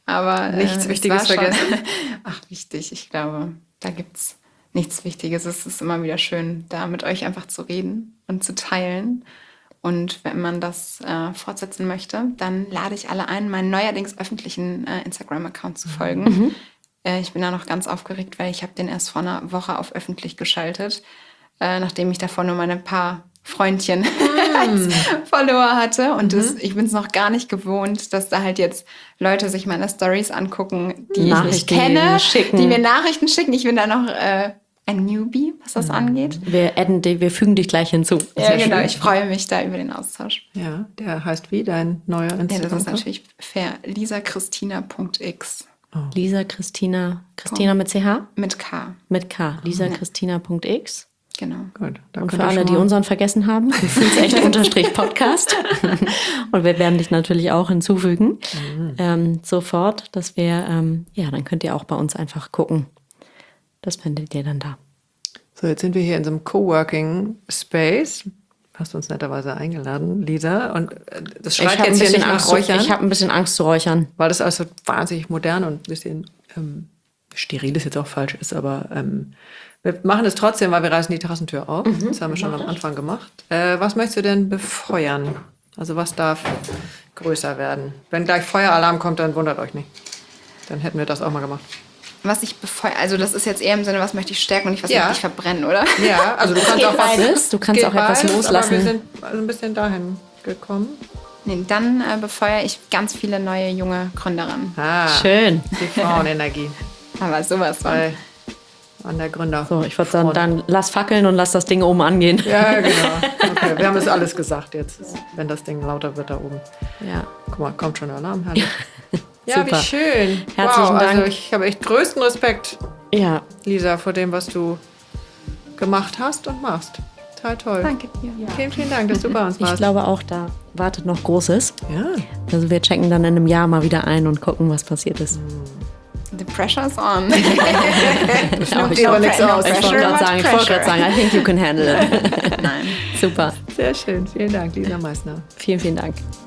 Aber äh, Nichts es Wichtiges war schon- vergessen? Ach, wichtig. Ich glaube, da gibt's nichts Wichtiges. Es ist immer wieder schön, da mit euch einfach zu reden und zu teilen. Und wenn man das äh, fortsetzen möchte, dann lade ich alle ein, meinen neuerdings öffentlichen äh, Instagram-Account zu folgen. Mhm. Äh, ich bin da noch ganz aufgeregt, weil ich habe den erst vor einer Woche auf öffentlich geschaltet, äh, nachdem ich davor nur meine paar Freundchen als Follower hatte. Und das, ich bin es noch gar nicht gewohnt, dass da halt jetzt Leute sich meine Stories angucken, die ich nicht Nachrichten kenne, schicken. die mir Nachrichten schicken. Ich bin da noch äh, ein Newbie, was das angeht. Wir, adden, die- wir fügen dich gleich hinzu. Ja, genau. Ich freue mich da über den Austausch. Ja, der heißt wie dein neuer Ja, Instagram? das ist natürlich fair. lisa christina punkt x Lisa Christina, Christina mit C H? mit K. Mit K. lisa christina punkt x. Genau. Gut, da Und könnt für ihr alle, schon die mal- unseren vergessen haben, gefühlt echt unterstrich Podcast. Und wir werden dich natürlich auch hinzufügen. Ähm, sofort, dass wir, ähm, ja, dann könnt ihr auch bei uns einfach gucken. Das findet ihr dann da. So, jetzt sind wir hier in so einem Coworking Space. Hast du uns netterweise eingeladen, Lisa. Und äh, das schreit hab jetzt hier nicht nach Angst, zu- Räuchern, ich habe ein bisschen Angst zu räuchern. weil das also wahnsinnig modern und ein bisschen ähm, steril ist jetzt auch falsch ist, aber ähm, wir machen es trotzdem, weil wir reißen die Terrassentür auf. Das haben wir schon am Anfang gemacht. Äh, was möchtest du denn befeuern? Also was darf größer werden? Wenn gleich Feueralarm kommt, dann wundert euch nicht. Dann hätten wir das auch mal gemacht. Was ich befeuere, also das ist jetzt eher im Sinne, was möchte ich stärken und nicht, was Ja. möchte ich verbrennen, oder? Ja, also du kannst geht auch was, beides. Du kannst geht auch etwas beides, loslassen. Aber wir sind also ein bisschen dahin gekommen. Nee, dann äh, befeuere ich ganz viele neue junge Gründerinnen. Ah, Schön. die Frauenenergie Aber sowas von. bei an der Gründer. So, ich würde sagen, dann lass fackeln und lass das Ding oben angehen. Ja, genau. Okay, wir haben es alles gesagt jetzt, wenn das Ding lauter wird da oben. Ja. Guck mal, kommt schon der Alarm. Herrlich. Ja, Super. wie schön. Herzlichen wow, Dank. Also ich habe echt größten Respekt, Ja, Lisa, vor dem, was du gemacht hast und machst. Total toll. Danke dir. Vielen, vielen Dank, dass du bei uns ich warst. glaube auch, da wartet noch Großes. Ja. Also wir checken dann in einem Jahr mal wieder ein und gucken, was passiert ist. The pressure's on. Ja, dir aber nichts aus. Ich wollte gerade sagen, ich wollte gerade sagen, I think you can handle it. Nein. Super. Sehr schön. Vielen Dank, Lisa Meissner. Vielen, vielen Dank.